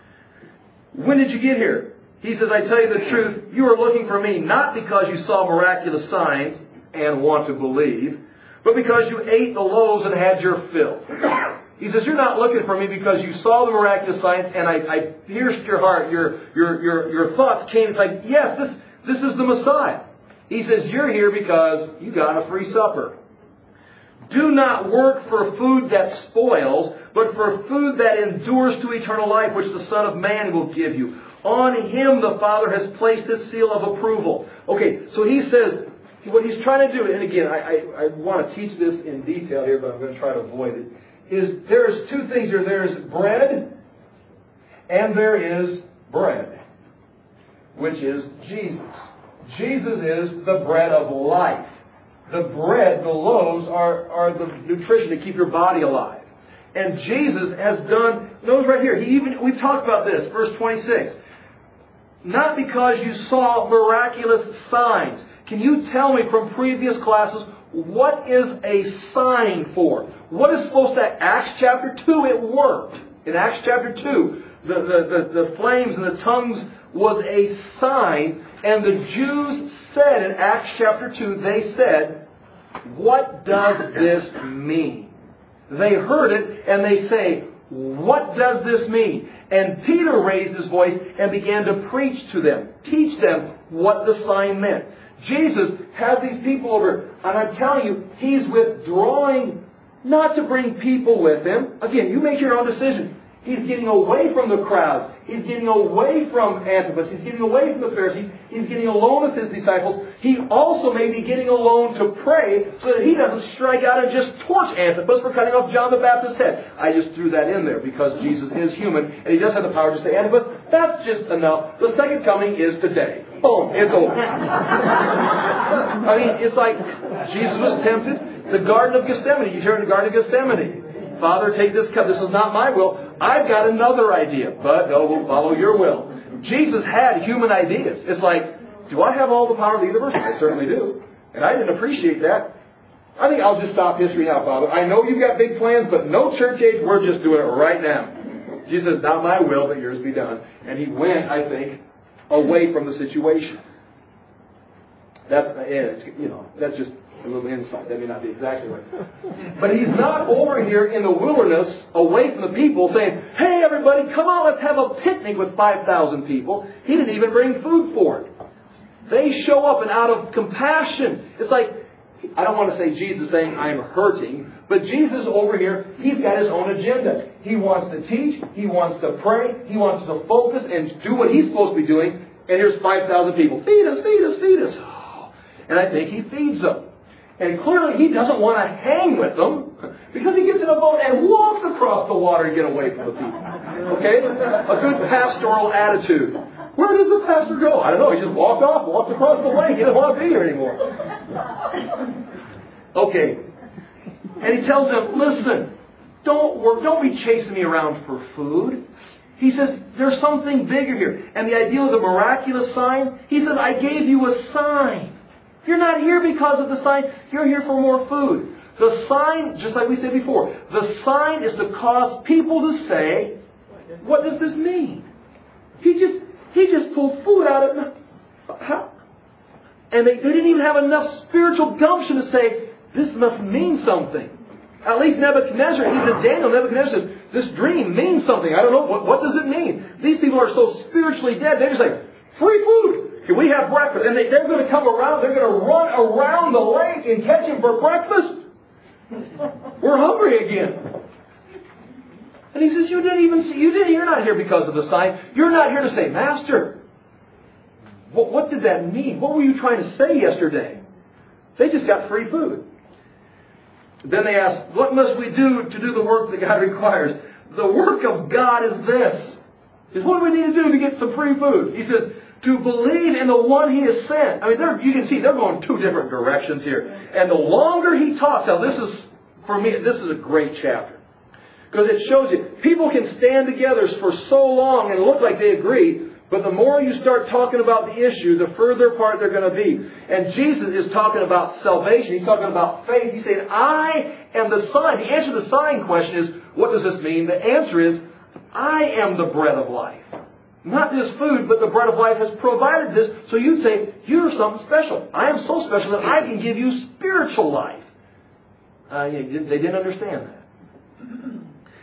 When did you get here? He says, I tell you the truth, you are looking for me not because you saw miraculous signs and want to believe, but because you ate the loaves and had your fill. He says, you're not looking for me because you saw the miraculous signs and I pierced your heart. Your thoughts came. It's like, yes, this is the Messiah. He says, you're here because you got a free supper. Do not work for food that spoils, but for food that endures to eternal life, which the Son of Man will give you. On him the Father has placed his seal of approval. Okay, so he says, what he's trying to do, and again, I want to teach this in detail here, but I'm going to try to avoid it, is there's two things here. There's bread, and there is bread, which is Jesus. Jesus is the bread of life. The bread, the loaves, are the nutrition to keep your body alive. And Jesus has done, notice right here, we've talked about this, verse 26. Not because you saw miraculous signs. Can you tell me from previous classes, what is a sign for? What is supposed to, Acts chapter 2, it worked. In Acts chapter 2, the flames and the tongues was a sign. And the Jews said in Acts chapter 2, they said, what does this mean? They heard it and they say, what does this mean? And Peter raised his voice and began to preach to them, teach them what the sign meant. Jesus has these people over, and I'm telling you, he's withdrawing not to bring people with him. Again, you make your own decision. He's getting away from the crowds. He's getting away from Antipas. He's getting away from the Pharisees. He's getting alone with his disciples. He also may be getting alone to pray so that he doesn't strike out and just torch Antipas for cutting off John the Baptist's head. I just threw that in there because Jesus is human and he does have the power to say, Antipas, that's just enough. The second coming is today. Boom, it's over. I mean, it's like Jesus was tempted. The Garden of Gethsemane. You hear in the Garden of Gethsemane. Father, take this cup. This is not my will. I've got another idea, but no, we'll follow your will. Jesus had human ideas. It's like, do I have all the power of the universe? I certainly do. And I didn't appreciate that. I think I'll just stop history now, Father. I know you've got big plans, but no church age. We're just doing it right now. Jesus says, not my will, but yours be done. And he went, I think, away from the situation. That's just A little insight. That may not be exactly right. But He's not over here in the wilderness, away from the people, saying, hey, everybody, come on, let's have a picnic with 5,000 people. He didn't even bring food for it. They show up, and out of compassion, it's like, I don't want to say Jesus saying, I'm hurting, but Jesus over here, He's got His own agenda. He wants to teach, He wants to pray, He wants to focus and do what He's supposed to be doing. And here's 5,000 people. Feed us, feed us, feed us. Oh. And I think He feeds them. And clearly He doesn't want to hang with them, because He gets in a boat and walks across the water to get away from the people. Okay? A good pastoral attitude. Where does the pastor go? I don't know. He just walked across the lake. He doesn't want to be here anymore. Okay. And He tells them, listen, don't be chasing me around for food. He says, there's something bigger here. And the idea of the miraculous sign, He says, I gave you a sign. You're not here because of the sign. You're here for more food. The sign, just like we said before, the sign is to cause people to say, what does this mean? He just pulled food out of it. And they didn't even have enough spiritual gumption to say, this must mean something. At least Nebuchadnezzar, even Daniel, Nebuchadnezzar says, this dream means something. I don't know. What does it mean? These people are so spiritually dead. They're just like, free food. Can we have breakfast? And they're going to come around. They're going to run around the lake and catch Him for breakfast. We're hungry again. And He says, you're not here because of the sign. You're not here to say, Master, what did that mean? What were you trying to say yesterday? They just got free food. Then they ask, what must we do to do the work that God requires? The work of God is this. Is what do we need to do to get some free food? He says, to believe in the one He has sent. I mean, you can see they're going two different directions here. And the longer He talks, now this is, for me, this is a great chapter. Because it shows you, people can stand together for so long and look like they agree, but the more you start talking about the issue, the further apart they're going to be. And Jesus is talking about salvation. He's talking about faith. He's saying, I am the sign. The answer to the sign question is, what does this mean? The answer is, I am the bread of life. Not just food, but the bread of life has provided this. So you'd say, you're something special. I am so special that I can give you spiritual life. They didn't understand that.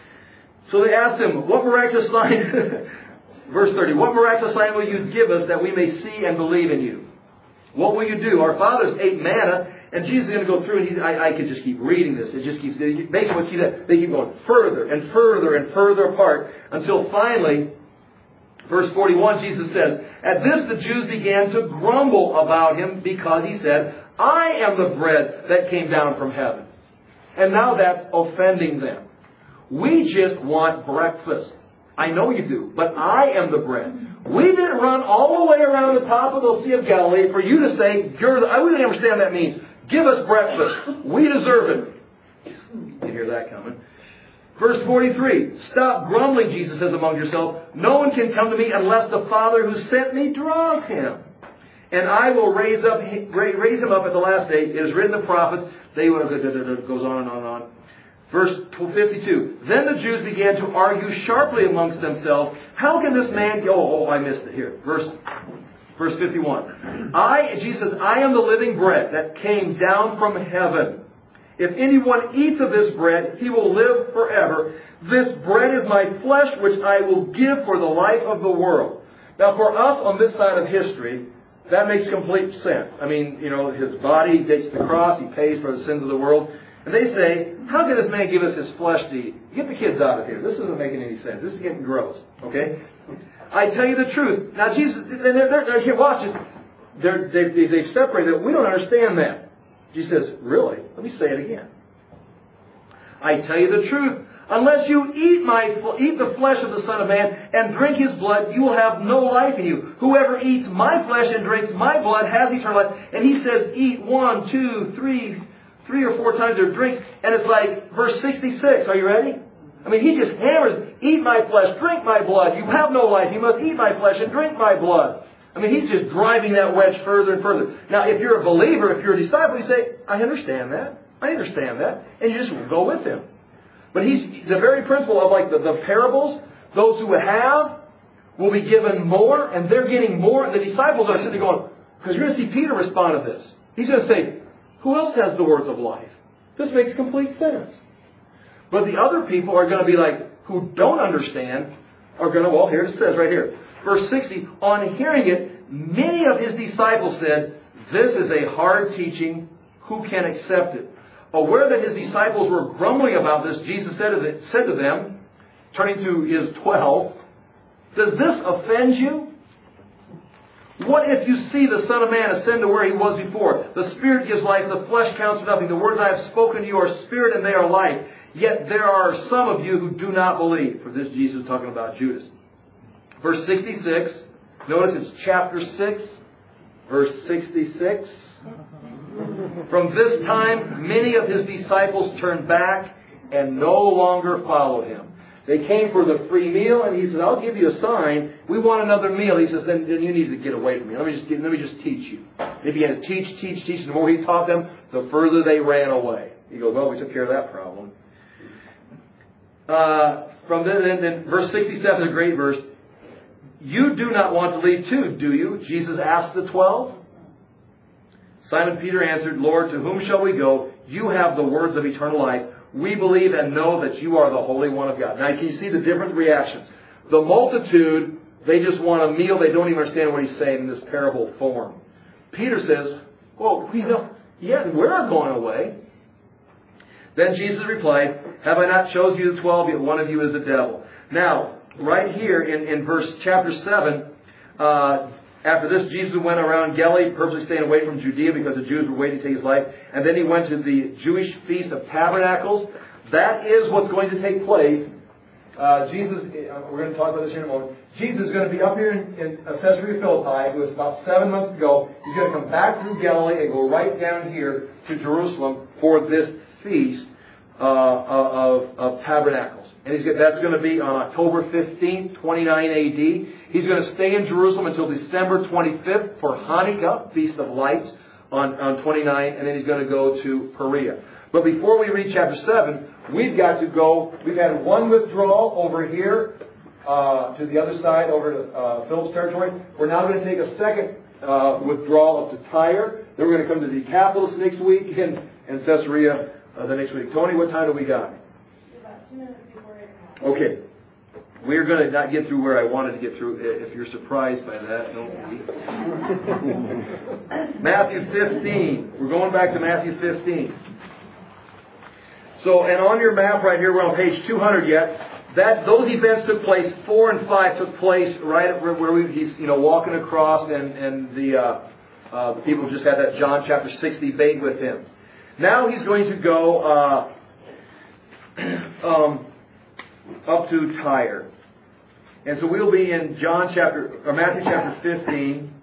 So they asked Him, what miraculous sign... Verse 30, what miraculous sign will you give us that we may see and believe in you? What will you do? Our fathers ate manna, and Jesus is going to go through, and I could just keep reading this. It just keeps, basically what they keep going further and further and further apart, until finally, verse 41, Jesus says, at this the Jews began to grumble about Him, because He said, I am the bread that came down from heaven. And now that's offending them. We just want breakfast. I know you do, but I am the bread. We didn't run all the way around the top of the Sea of Galilee for you to say, I wouldn't understand what that means. Give us breakfast. We deserve it. You hear that coming. Verse 43, stop grumbling, Jesus says among yourselves. No one can come to me unless the Father who sent me draws him. And I will raise him up at the last day. It is written in the prophets. It goes on and on and on. Verse 52. Then the Jews began to argue sharply amongst themselves. How can this man go? I missed it here. Verse 51. Jesus says, I am the living bread that came down from heaven. If anyone eats of this bread, he will live forever. This bread is my flesh, which I will give for the life of the world. Now, for us on this side of history, that makes complete sense. I mean, His body takes the cross. He pays for the sins of the world. And they say, how can this man give us His flesh to eat? Get the kids out of here. This isn't making any sense. This is getting gross. Okay? I tell you the truth. Now, Jesus, they're here, watch this. They've separated. We don't understand that. Jesus says, really? Let me say it again. I tell you the truth. Unless you eat the flesh of the Son of Man and drink His blood, you will have no life in you. Whoever eats my flesh and drinks my blood has eternal life. And He says, eat 1, 2, 3 or 4 times their drink. And it's like verse 66. Are you ready? I mean, He just hammers, eat my flesh, drink my blood. You have no life. You must eat my flesh and drink my blood. I mean, He's just driving that wedge further and further. Now, if you're a believer, if you're a disciple, you say, I understand that. And you just go with Him. But He's the very principle of like the parables. Those who have will be given more, and they're getting more. The disciples are sitting there going, because you're going to see Peter respond to this. He's going to say, Who else has the words of life? This makes complete sense. But the other people are going to be like, who don't understand, are going to, well, here it says right here. Verse 60, on hearing it, many of his disciples said, this is a hard teaching. Who can accept it? Aware that his disciples were grumbling about this, Jesus said to them, turning to his 12, does this offend you? What if you see the Son of Man ascend to where he was before? The Spirit gives life, the flesh counts for nothing. The words I have spoken to you are spirit and they are life. Yet there are some of you who do not believe. For this Jesus is talking about Judas. Verse 66. Notice it's chapter 6. Verse 66. From this time, many of his disciples turned back and no longer followed him. They came for the free meal, and he says, I'll give you a sign. We want another meal. He says, then you need to get away from me. Let me just teach you. They began to teach. And the more he taught them, the further they ran away. He goes, well, we took care of that problem. From then, verse 67 is a great verse. You do not want to leave too, do you? Jesus asked the 12. Simon Peter answered, Lord, to whom shall we go? You have the words of eternal life. We believe and know that you are the Holy One of God. Now, can you see the different reactions? The multitude, they just want a meal. They don't even understand what he's saying in this parable form. Peter says, well, we're going away. Then Jesus replied, have I not chosen you the 12, yet one of you is a devil. Now, right here in chapter 7, after this, Jesus went around Galilee, purposely staying away from Judea because the Jews were waiting to take his life. And then he went to the Jewish Feast of Tabernacles. That is what's going to take place. Jesus, we're going to talk about this here in a moment. Jesus is going to be up here in Caesarea Philippi. It was about 7 months ago. He's going to come back through Galilee and go right down here to Jerusalem for this feast of Tabernacles. And that's going to be on October 15th, 29 A.D. He's going to stay in Jerusalem until December 25th for Hanukkah, Feast of Lights, on 29. And then he's going to go to Perea. But before we read chapter 7, we've got to go. We've had one withdrawal over here to the other side, over to Philip's territory. We're now going to take a second withdrawal up to Tyre. Then we're going to come to the Decapolis next week and Caesarea the next week. Tony, what time do we got? About 2 minutes before 8 o'clock. Okay. We're going to not get through where I wanted to get through. If you're surprised by that, don't be. Matthew 15. We're going back to Matthew 15. So, and on your map right here, we're on page 200 yet. Those events took place. 4 and 5 took place right where he's walking across, and the people just had that John chapter 6 debate with him. Now he's going to go up to Tyre. And so we'll be in Matthew chapter 15,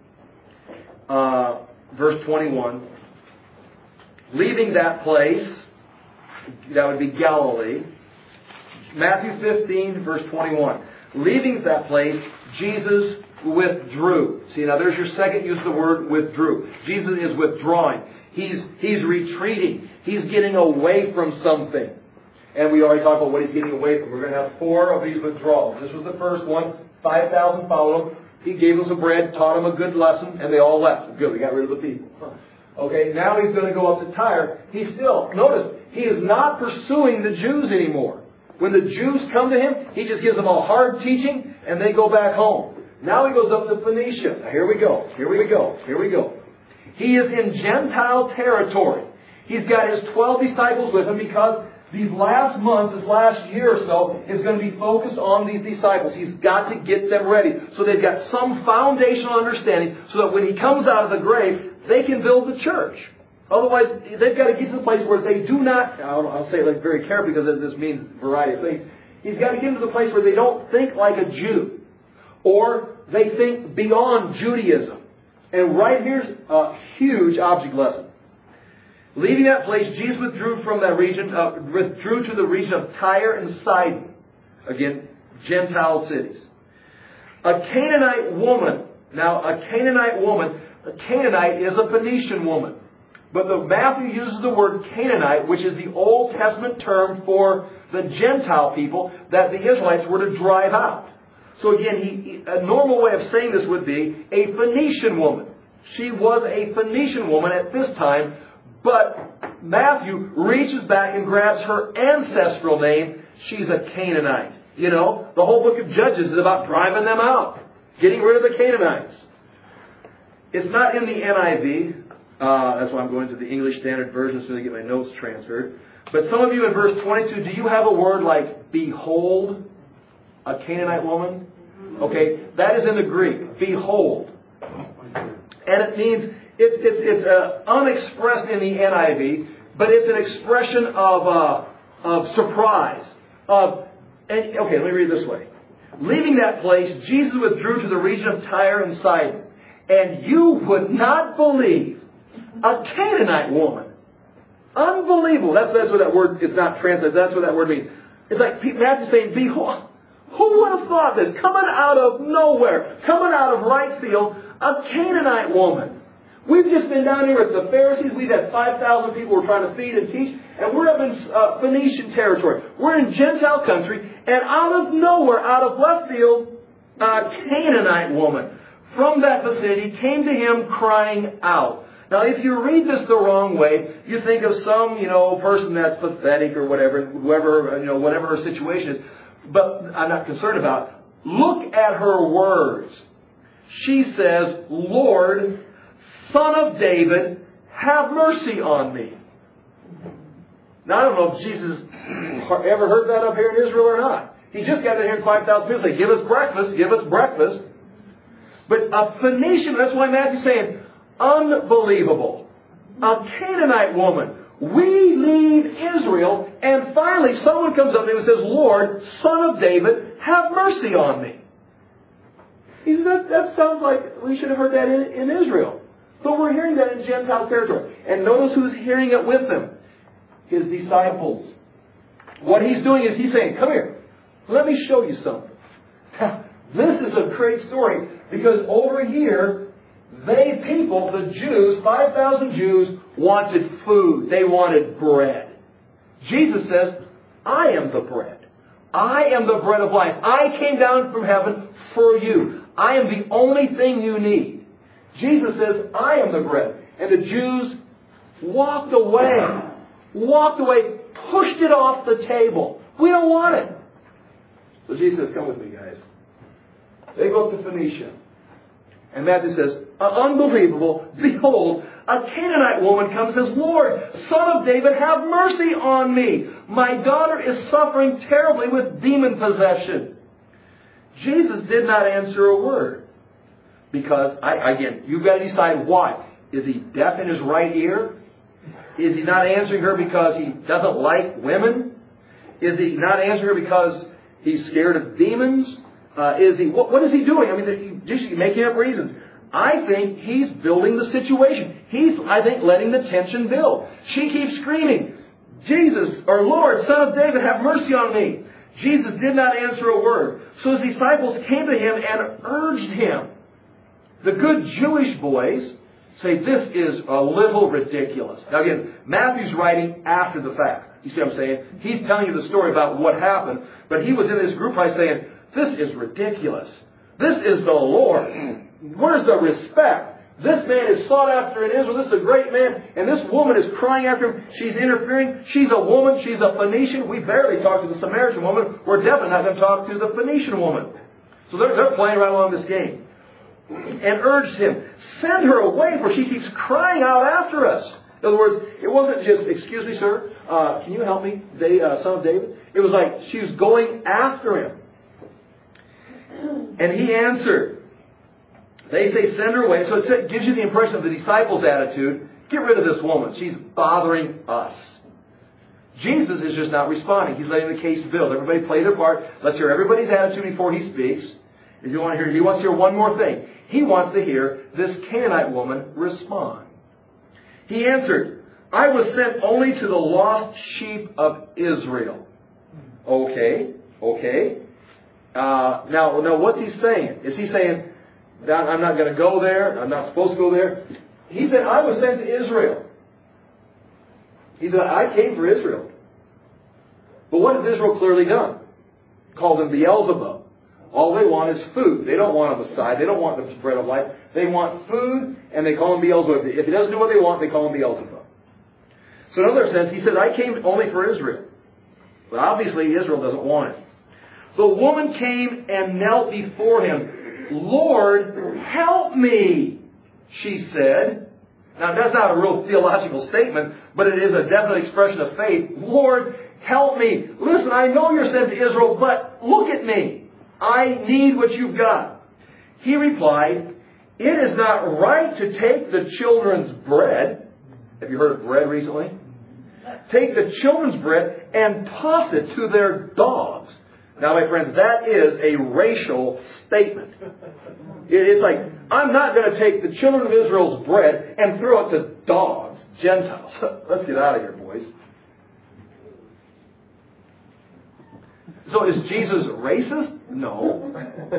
verse 21. Leaving that place, that would be Galilee. Matthew 15, verse 21. Leaving that place, Jesus withdrew. See, now there's your second use of the word withdrew. Jesus is withdrawing. He's retreating. He's getting away from something. And we already talked about what he's getting away from. We're going to have 4 of these withdrawals. This was the first one. 5,000 followed him. He gave them some bread, taught them a good lesson, and they all left. Good, we got rid of the people. Okay, now he's going to go up to Tyre. Notice, he is not pursuing the Jews anymore. When the Jews come to him, he just gives them a hard teaching, and they go back home. Now he goes up to Phoenicia. Now here we go. He is in Gentile territory. He's got his 12 disciples with him because these last months, this last year or so, is going to be focused on these disciples. He's got to get them ready. So they've got some foundational understanding so that when he comes out of the grave, they can build the church. Otherwise, they've got to get to the place where they do not, I'll say it very carefully because this means a variety of things. He's got to get to the place where they don't think like a Jew. Or they think beyond Judaism. And right here's a huge object lesson. Leaving that place, Jesus withdrew from that region, withdrew to the region of Tyre and Sidon. Again, Gentile cities. A Canaanite woman. Now, a Canaanite is a Phoenician woman. But Matthew uses the word Canaanite, which is the Old Testament term for the Gentile people that the Israelites were to drive out. So again, a normal way of saying this would be a Phoenician woman. She was a Phoenician woman at this time, But Matthew reaches back and grabs her ancestral name. She's a Canaanite. You know, the whole book of Judges is about driving them out, getting rid of the Canaanites. It's not in the NIV. That's why I'm going to the English Standard Version so I get my notes transferred. But some of you in verse 22, do you have a word like behold, a Canaanite woman? Okay, that is in the Greek. Behold. And it means, it's unexpressed in the NIV, but it's an expression of surprise. Okay, let me read this way. Leaving that place, Jesus withdrew to the region of Tyre and Sidon. And you would not believe a Canaanite woman. Unbelievable. That's what that word, it's not translated. That's what that word means. It's like Matthew saying, behold, who would have thought this? Coming out of nowhere, coming out of right field, a Canaanite woman. We've just been down here with the Pharisees. We've had 5,000 people we're trying to feed and teach. And we're up in Phoenician territory. We're in Gentile country. And out of nowhere, out of left field, a Canaanite woman from that vicinity came to him crying out. Now, if you read this the wrong way, you think of some, person that's pathetic or whatever, whatever her situation is. But I'm not concerned about it. Look at her words. She says, Lord, Son of David, have mercy on me. Now, I don't know if Jesus ever heard that up here in Israel or not. He just got in here and 5,000 people say, give us breakfast, give us breakfast. But a Phoenician, that's why Matthew's saying, unbelievable. A Canaanite woman. We leave Israel, and finally someone comes up to him and says, Lord, Son of David, have mercy on me. He says, that sounds like we should have heard that in Israel. But we're hearing that in Gentile territory. And notice who's hearing it with them. His disciples. What he's doing is he's saying, come here. Let me show you something. This is a great story. Because over here, the Jews, 5,000 Jews, wanted food. They wanted bread. Jesus says, I am the bread. I am the bread of life. I came down from heaven for you. I am the only thing you need. Jesus says, I am the bread. And the Jews walked away. Pushed it off the table. We don't want it. So Jesus says, come with me, guys. They go to Phoenicia. And Matthew says, unbelievable, behold, a Canaanite woman comes and says, Lord, Son of David, have mercy on me. My daughter is suffering terribly with demon possession. Jesus did not answer a word. Because, again, you've got to decide why. Is he deaf in his right ear? Is he not answering her because he doesn't like women? Is he not answering her because he's scared of demons? What is he doing? I mean, he's just making up reasons. I think he's building the situation. He's, letting the tension build. She keeps screaming, Jesus, or Lord, Son of David, have mercy on me. Jesus did not answer a word. So his disciples came to him and urged him. The good Jewish boys say this is a little ridiculous. Now again, Matthew's writing after the fact. You see what I'm saying? He's telling you the story about what happened. But he was in this group probably saying, this is ridiculous. This is the Lord. Where's the respect? This man is sought after in Israel. This is a great man. And this woman is crying after him. She's interfering. She's a woman. She's a Phoenician. We barely talked to the Samaritan woman. We're definitely not going to talk to the Phoenician woman. So they're playing right along this game. And urged him, send her away, for she keeps crying out after us. In other words, it wasn't just, excuse me, sir, can you help me, Son of David? It was like she was going after him. And he answered. They say, send her away. So it gives you the impression of the disciples' attitude. Get rid of this woman. She's bothering us. Jesus is just not responding. He's letting the case build. Everybody play their part. Let's hear everybody's attitude before he speaks. If you want to hear, he wants to hear one more thing. He wants to hear this Canaanite woman respond. He answered, I was sent only to the lost sheep of Israel. Okay. Now, what's he saying? Is he saying, that I'm not going to go there, I'm not supposed to go there? He said, I was sent to Israel. He said, I came for Israel. But what has Israel clearly done? Called him Beelzebub. All they want is food. They don't want a Messiah. They don't want the bread of life. They want food, and they call him Beelzebub. If he doesn't do what they want, they call him Beelzebub. So in another sense, he says, I came only for Israel. But obviously Israel doesn't want it. The woman came and knelt before him. Lord, help me, she said. Now that's not a real theological statement, but it is a definite expression of faith. Lord, help me. Listen, I know you're sent to Israel, but look at me. I need what you've got. He replied, it is not right to take the children's bread. Have you heard of bread recently? Take the children's bread and toss it to their dogs. Now, my friends, that is a racial statement. It's like, I'm not going to take the children of Israel's bread and throw it to dogs, Gentiles. Let's get out of here, boys. So is Jesus racist? No.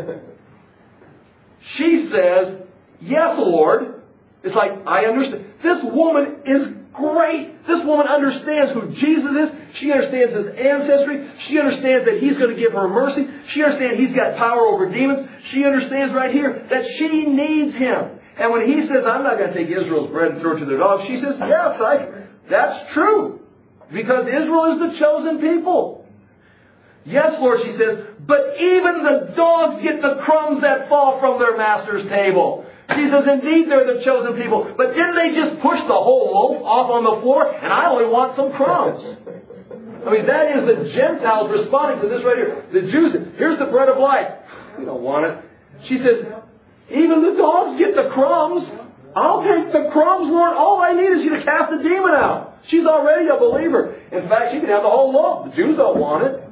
She says, yes, Lord. It's like, I understand. This woman is great. This woman understands who Jesus is. She understands his ancestry. She understands that he's going to give her mercy. She understands he's got power over demons. She understands right here that she needs him. And when he says, I'm not going to take Israel's bread and throw it to their dogs, she says, yes, that's true. Because Israel is the chosen people. Yes, Lord, she says, but even the dogs get the crumbs that fall from their master's table. She says, indeed, they're the chosen people. But didn't they just push the whole loaf off on the floor? And I only want some crumbs. I mean, that is the Gentiles responding to this right here. The Jews, here's the bread of life. We don't want it. She says, even the dogs get the crumbs. I'll take the crumbs, Lord. All I need is you to cast the demon out. She's already a believer. In fact, she can have the whole loaf. The Jews don't want it.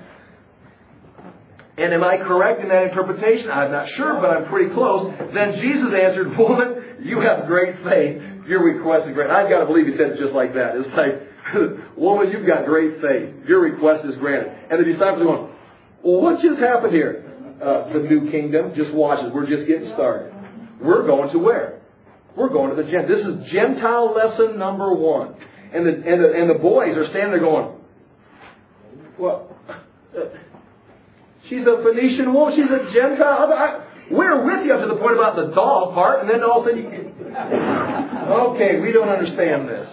And am I correct in that interpretation? I'm not sure, but I'm pretty close. Then Jesus answered, woman, you have great faith. Your request is great. I've got to believe he said it just like that. It's like, woman, you've got great faith. Your request is granted. And the disciples are going, well, what just happened here? The new kingdom. Just watch us. We're just getting started. We're going to where? We're going to the Gentiles. This is Gentile lesson number 1. And the boys are standing there going, well, she's a Phoenician woman. She's a Gentile. We're with you up to the point about the dog part. And then all of a sudden okay, we don't understand this.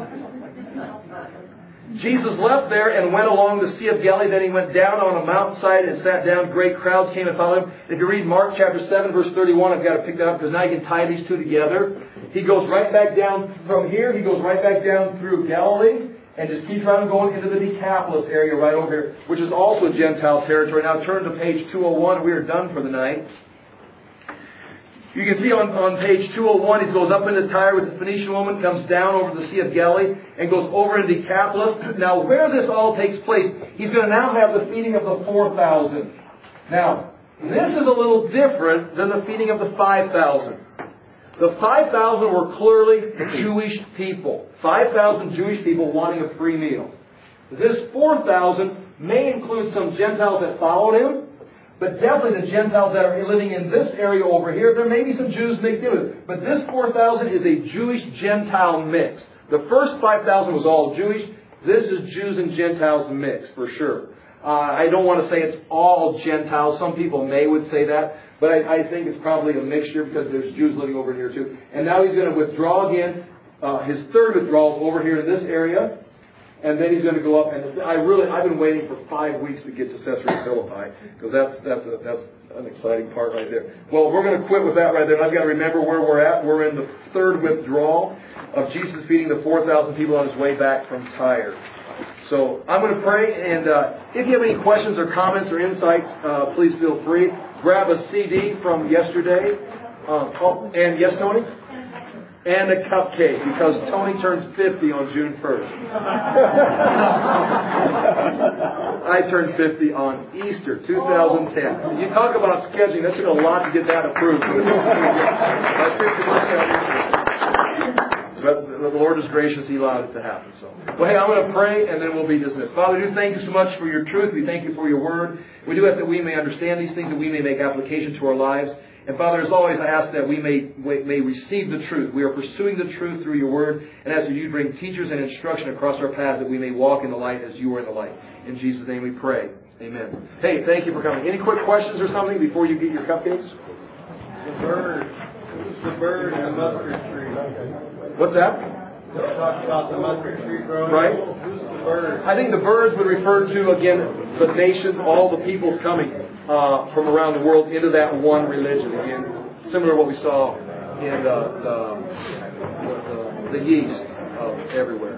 Jesus left there and went along the Sea of Galilee. Then he went down on a mountainside and sat down. Great crowds came and followed him. If you read Mark chapter 7, verse 31, I've got to pick that up because now you can tie these two together. He goes right back down from here. He goes right back down through Galilee. And just keeps on going into the Decapolis area right over here, which is also Gentile territory. Now turn to page 201. We are done for the night. You can see on page 201, he goes up into Tyre with the Phoenician woman, comes down over the Sea of Galilee, and goes over into Decapolis. Now where this all takes place, he's going to now have the feeding of the 4,000. Now, this is a little different than the feeding of the 5,000. The 5,000 were clearly Jewish people. 5,000 Jewish people wanting a free meal. This 4,000 may include some Gentiles that followed him, but definitely the Gentiles that are living in this area over here. There may be some Jews mixed in with it. But this 4,000 is a Jewish-Gentile mix. The first 5,000 was all Jewish. This is Jews and Gentiles mixed, for sure. I don't want to say it's all Gentiles. Some people would say that. But I think it's probably a mixture because there's Jews living over here too. And now he's going to withdraw again. His third withdrawal is over here in this area. And then he's going to go up. And I've been waiting for 5 weeks to get to Caesarea Philippi. Because that's an exciting part right there. Well, we're going to quit with that right there. And I've got to remember where we're at. We're in the third withdrawal of Jesus feeding the 4,000 people on his way back from Tyre. So I'm going to pray. And if you have any questions or comments or insights, please feel free. Grab a CD from yesterday. And yes, Tony? And a cupcake, because Tony turns 50 on June 1st. I turned 50 on Easter 2010. You talk about sketching, that took a lot to get that approved. But the Lord is gracious, He allowed it to happen. So, well, hey, I'm going to pray, and then we'll be dismissed. Father, we do thank you so much for your truth. We thank you for your word. We do ask that we may understand these things, that we may make application to our lives. And Father, as always, I ask that we may receive the truth. We are pursuing the truth through your word. And as you bring teachers and instruction across our path, that we may walk in the light as you are in the light. In Jesus' name we pray. Amen. Hey, thank you for coming. Any quick questions or something before you get your cupcakes? The bird. Who's the bird in the mustard tree? What's that? Talking about the mustard tree growing. Right. Who's the bird? I think the birds would refer to, again, the nations, all the peoples coming from around the world into that one religion. Again, similar to what we saw in the yeast of everywhere.